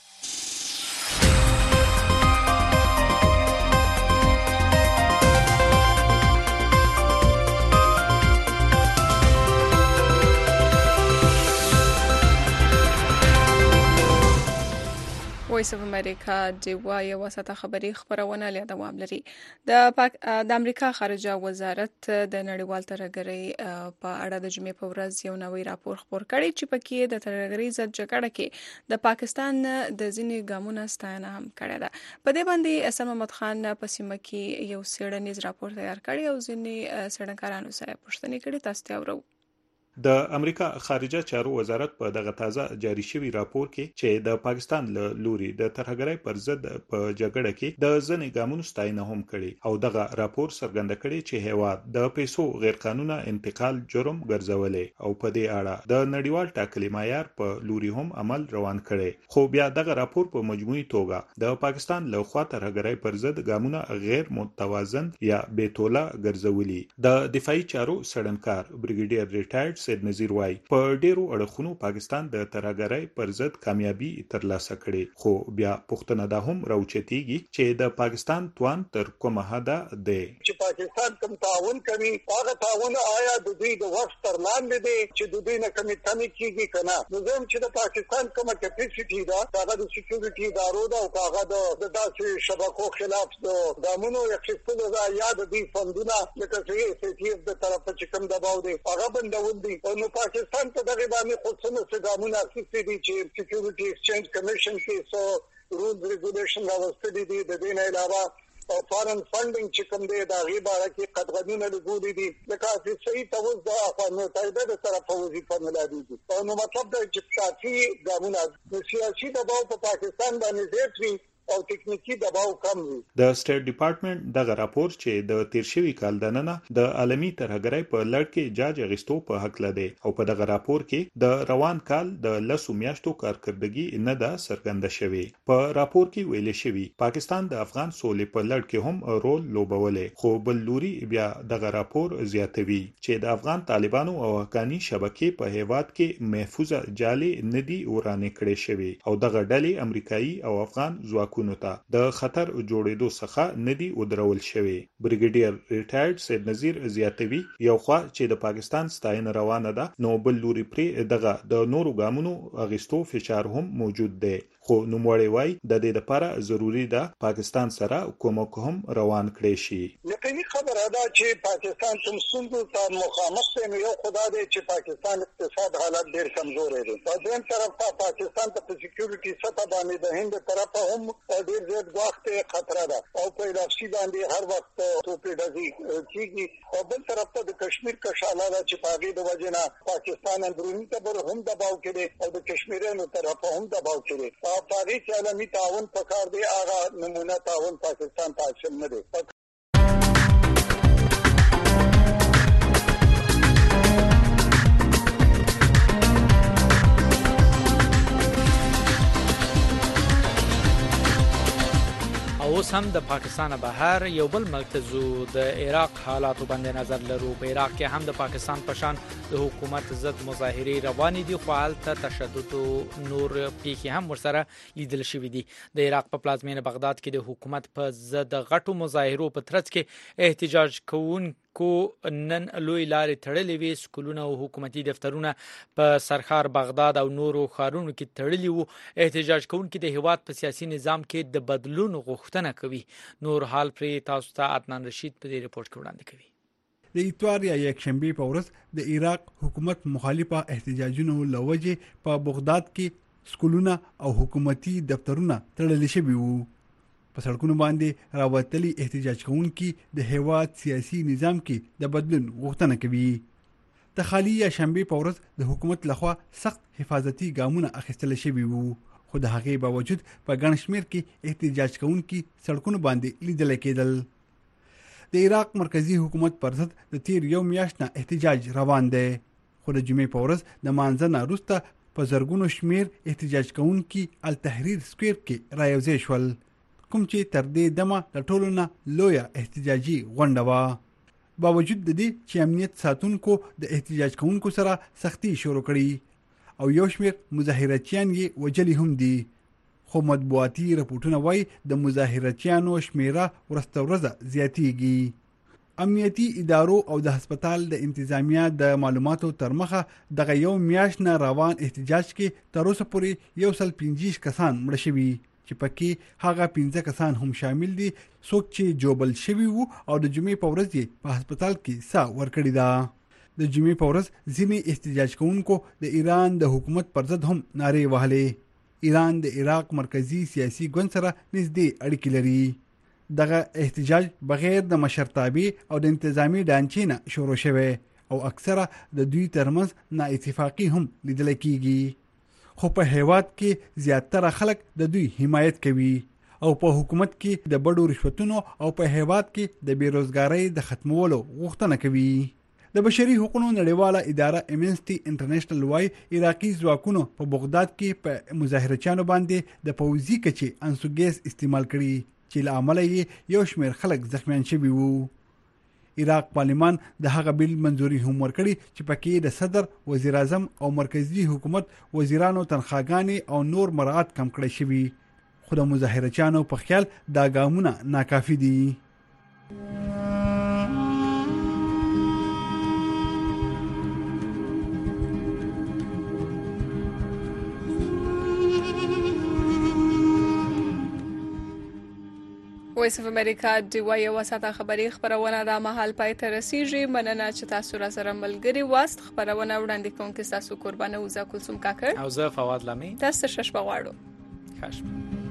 وایس اف امریکا ډیوا یوه ساعته خبري خبرونه له دوام لري. د پاک د امریکا خارجه وزارت د نړیوال ترهګرۍ په اړه د جمعې په ورځ یو نوی راپور خپور کړی چې پکې د ترهګرۍ ضد جګړه کې د پاکستان د ځینې ګامونو ستاینه هم کړې ده. په دې باندې اسد محمد خان په سیمه کې یو څېړنیز راپور تیار کړی او ځینې څېړنکارانو سره پوښتنې کړې. تاسو ته اورو. د امریکا خارجه چارو وزارت په دغه تازه جاری شوی راپور کې چې د پاکستان له لوري د ترهګرۍ پر ضد په جګړه کې د ځینې ګامونو ستاینه هم کړي او دغه راپور څرګنده کړي چې هیواد د پیسو غیر قانونه انتقال جرم ګرځولې او په دې اړه د نړیوال ټاکلي معیار په لوري هم عمل روان کړي. خو بیا دغه راپور په مجموعي توګه د پاکستان له خوا ترهګرۍ پر ضد ګامونه غیر متوازن یا بې توله ګرځولي. د دفاعي چارو سړنکار بریګیډیر ریټایرډ سید نذیر وایي په ډیرو اړخونو پاکستان د ترهګرۍ پر ضد کامیابی ترلاسه کړي، خو بیا پوښتنه دا هم راوچتېږي چې د پاکستان توان تر کومه حده دی. چې پاکستان کوم تعاون کوي هغه تعاون آیا د دوی د وخت تر لاندې دی چې د دوی نه کمی کمی کیږي کنه؟ نو زم چې د پاکستان کومه کیپاسټي ده هغه د سکیورټي ادارو ده او هغه د داسې شبکو خلاف د ګامونو اخیستلو ده یا د دې فندونه لکه چې اس ټي اف د طرفه چې کوم دباو دی هغه بندول دي. نو پاکستان ته دغه باندې خو څه ګامونه اخیستي دي چې سکیورټي ایکسچینج کمیشن کې سو رول ریګولیشن راوستلي دي. د دې نه علاوه او فارن فندینګ چې کوم دی دا غي باره کې قدغنونه لګولې دي لکه چې صحیح توز د افغان متحده د طرفه وظیفه ملادي دي. نو مطلب دا چې کافي ګامونه سیاسي دباو په پاکستان باندې زیات وي او ټکنیکی دباو کم وي. د سټیټ ډپارټمنټ دغه راپور چې د تیر شوي کال د ننه د عالمي ترهګرۍ په لړ کې جاج اغستو په حق لدی او په دغه راپور کې د روان کال د لسو میاشتو کارکردګي نه ده څرګنده شوې. په راپور کې ویل شوی پاکستان د افغان سولې په لړ کې هم رول لوبولې، خو بل لوري بیا دغه راپور زیاتوي چې د افغان طالبانو او حقانی شبکې په هیواد کې محفوظه جالي ندي ورانه کړې شوی او دغه ډلې امریکایي او افغان ځواک ته د خطر جوړېدو څخه ندي ودرول شوی. بریګیډیر ریټایرډ سید نذیر زیاتوي یو خوا چې د پاکستان ستاینه روانه ده نو بل لوري پرې دغه د نورو ګامونو اغستو فشار هم موجود دی، خو نوموړی وای د دې لپاره ضروری ده پاکستان سره کومک هم روان کړي شي. یقیني خبره ده چې پاکستان کوم ستونزو ته مخامخ دی. یو خدا دې چې پاکستان اقتصاد حالت ډیر کمزور دی. په دې طرف ته پاکستان ته سکیورټي سطح باندې د هند طرفه هم ډیر زیات وخت خطر ده او په لافسي باندې هر وخت توپې ډزي کیږي. او بل طرف ته د کشمیر کشاله ده چې په هغه د وجنه پاکستان اندرونی ته هم دباو کړي او د کشمیرانو طرفه هم دباو کړي. په تاریخ عالمي تعاون پکار دی، هغه نمونه تعاون پاکستان ته حاصل نه دی. اوس هم د پاکستان بهر یو بل مرکزو د عراق حالاتو باندې نظر لرو. په عراق کې هم د پاکستان په شان د حکومت ضد مظاهرې روانې دي، خو هلته تشدد او نور پیښې هم ورسره لیدل شوې دي. د عراق په پلازمینه بغداد کې د حکومت په ضد غټو مظاهرو په ترڅ کې احتجاج کوون کو نن لوی لارې تړلې وي. سکولونه او حکومتي دفترونه په سرخار بغداد او نورو ښارونو کې تړلي وو. احتجاج کوونکي د هیواد په سیاسي نظام کې د بدلون غوښتنه کوي. نور حال پر تاسو ته عدنان رشید په دې ریپورت کې وړاندې کوي. د اتوار یا یکشنبه په ورځ د عراق حکومت مخالفه احتجاجونو لوجه په بغداد کې سکولونه او حکومتي دفترونه تړل شوي وو. په سړکونو باندې راوتلي احتجاج کوونکي د هیواد سیاسي نظام کې د بدلون غوښتنه کوي. د خالی یا شنبه په ورځ د حکومت لخوا سخت حفاظتي ګامونه اخیستل شوي وو، خو د هغې باوجود په ګڼ شمېر کې احتجاج کوونکي سړکونو باندې لیدل کېدل. د عراق مرکزی حکومت پر ضد د تیر یو میاشت نه احتجاج روان دی، خو د جمعې په ورځ د مانځه نه وروسته په زرګونو شمېر احتجاج کوونکي التحریر سکویر کې رايوځای شول، کوم چې تر دې دمه د ټولو نه لویه احتجاجي غونډه وه. باوجود د دې چې امنیت ساتونکو د احتجاج کوونکو سره سختي شروع کړي او یو شمېر مظاهرچیان یې وجلي هم دي، خو مطبوعاتي رپورټونه وایي د مظاهرچیانو شمیره ورځ ورځ زیاتیږي. امنیتي ادارو او د هسپتال د انتظامیه د معلوماتو تر مخه دغه یو میاشت نه روان احتجاج کې تر اوسه پورې یو سل پنځه کسان مړه شوي چې پکې هغه پنځه کسان هم شامل دي څوک چې جوبل شوي وو او د جمعې په ورځ یې په هسپتال کې ساه ورکړې ده. د جمعې په ورځ ځینې احتجاج کوونکو د ایران د حکومت پر ضد هم نارې وهلې. ایران د عراق مرکزی سیاسي ګوند سره نږدې اړیکې لري. دغه احتجاج بغیر د مشرتابه او د انتظامی ډانچې نه شروع شوی او اکثره د دوی ترمنځ نااتفاقي هم لیدل کیږي، خو په هیواد کې زیاتره خلک د دوی حمایت کوي او په حکومت کې د بډو رشوتونو او په هیواد کې د بیروزګارۍ د ختمولو غوښتنه کوي. د بشري حقوقو نړیواله اداره امنسټي انټرنیشنل وايي عراقي ځواکونو په بغداد کې په مظاهرچیانو باندې د پوځي کچې انسوګیس استعمال کړي چې له امله یې یو شمېر خلک زخمیان شوي وو. عراق پارلمان د هغه بیل منځوري هم ورکړي چې پکې د صدر، وزیر اعظم او مرکزی حکومت وزیرانو تنخواګانې او نور مراعات کم کړی شوي. خو د مظاهرچیانو په خیال دا ګامونه ناکافي دي. وایس اف امریکا د وایي وساته خبري خبرونه د محل پای ته رسیږي. مننه چې تاسو را سره ملګري واست. خبرونه وړاندې کوونکې تاسو قربانه وزا کلثوم کاکړ او زه فواد لامي. تاسو شش بغواړو. خاص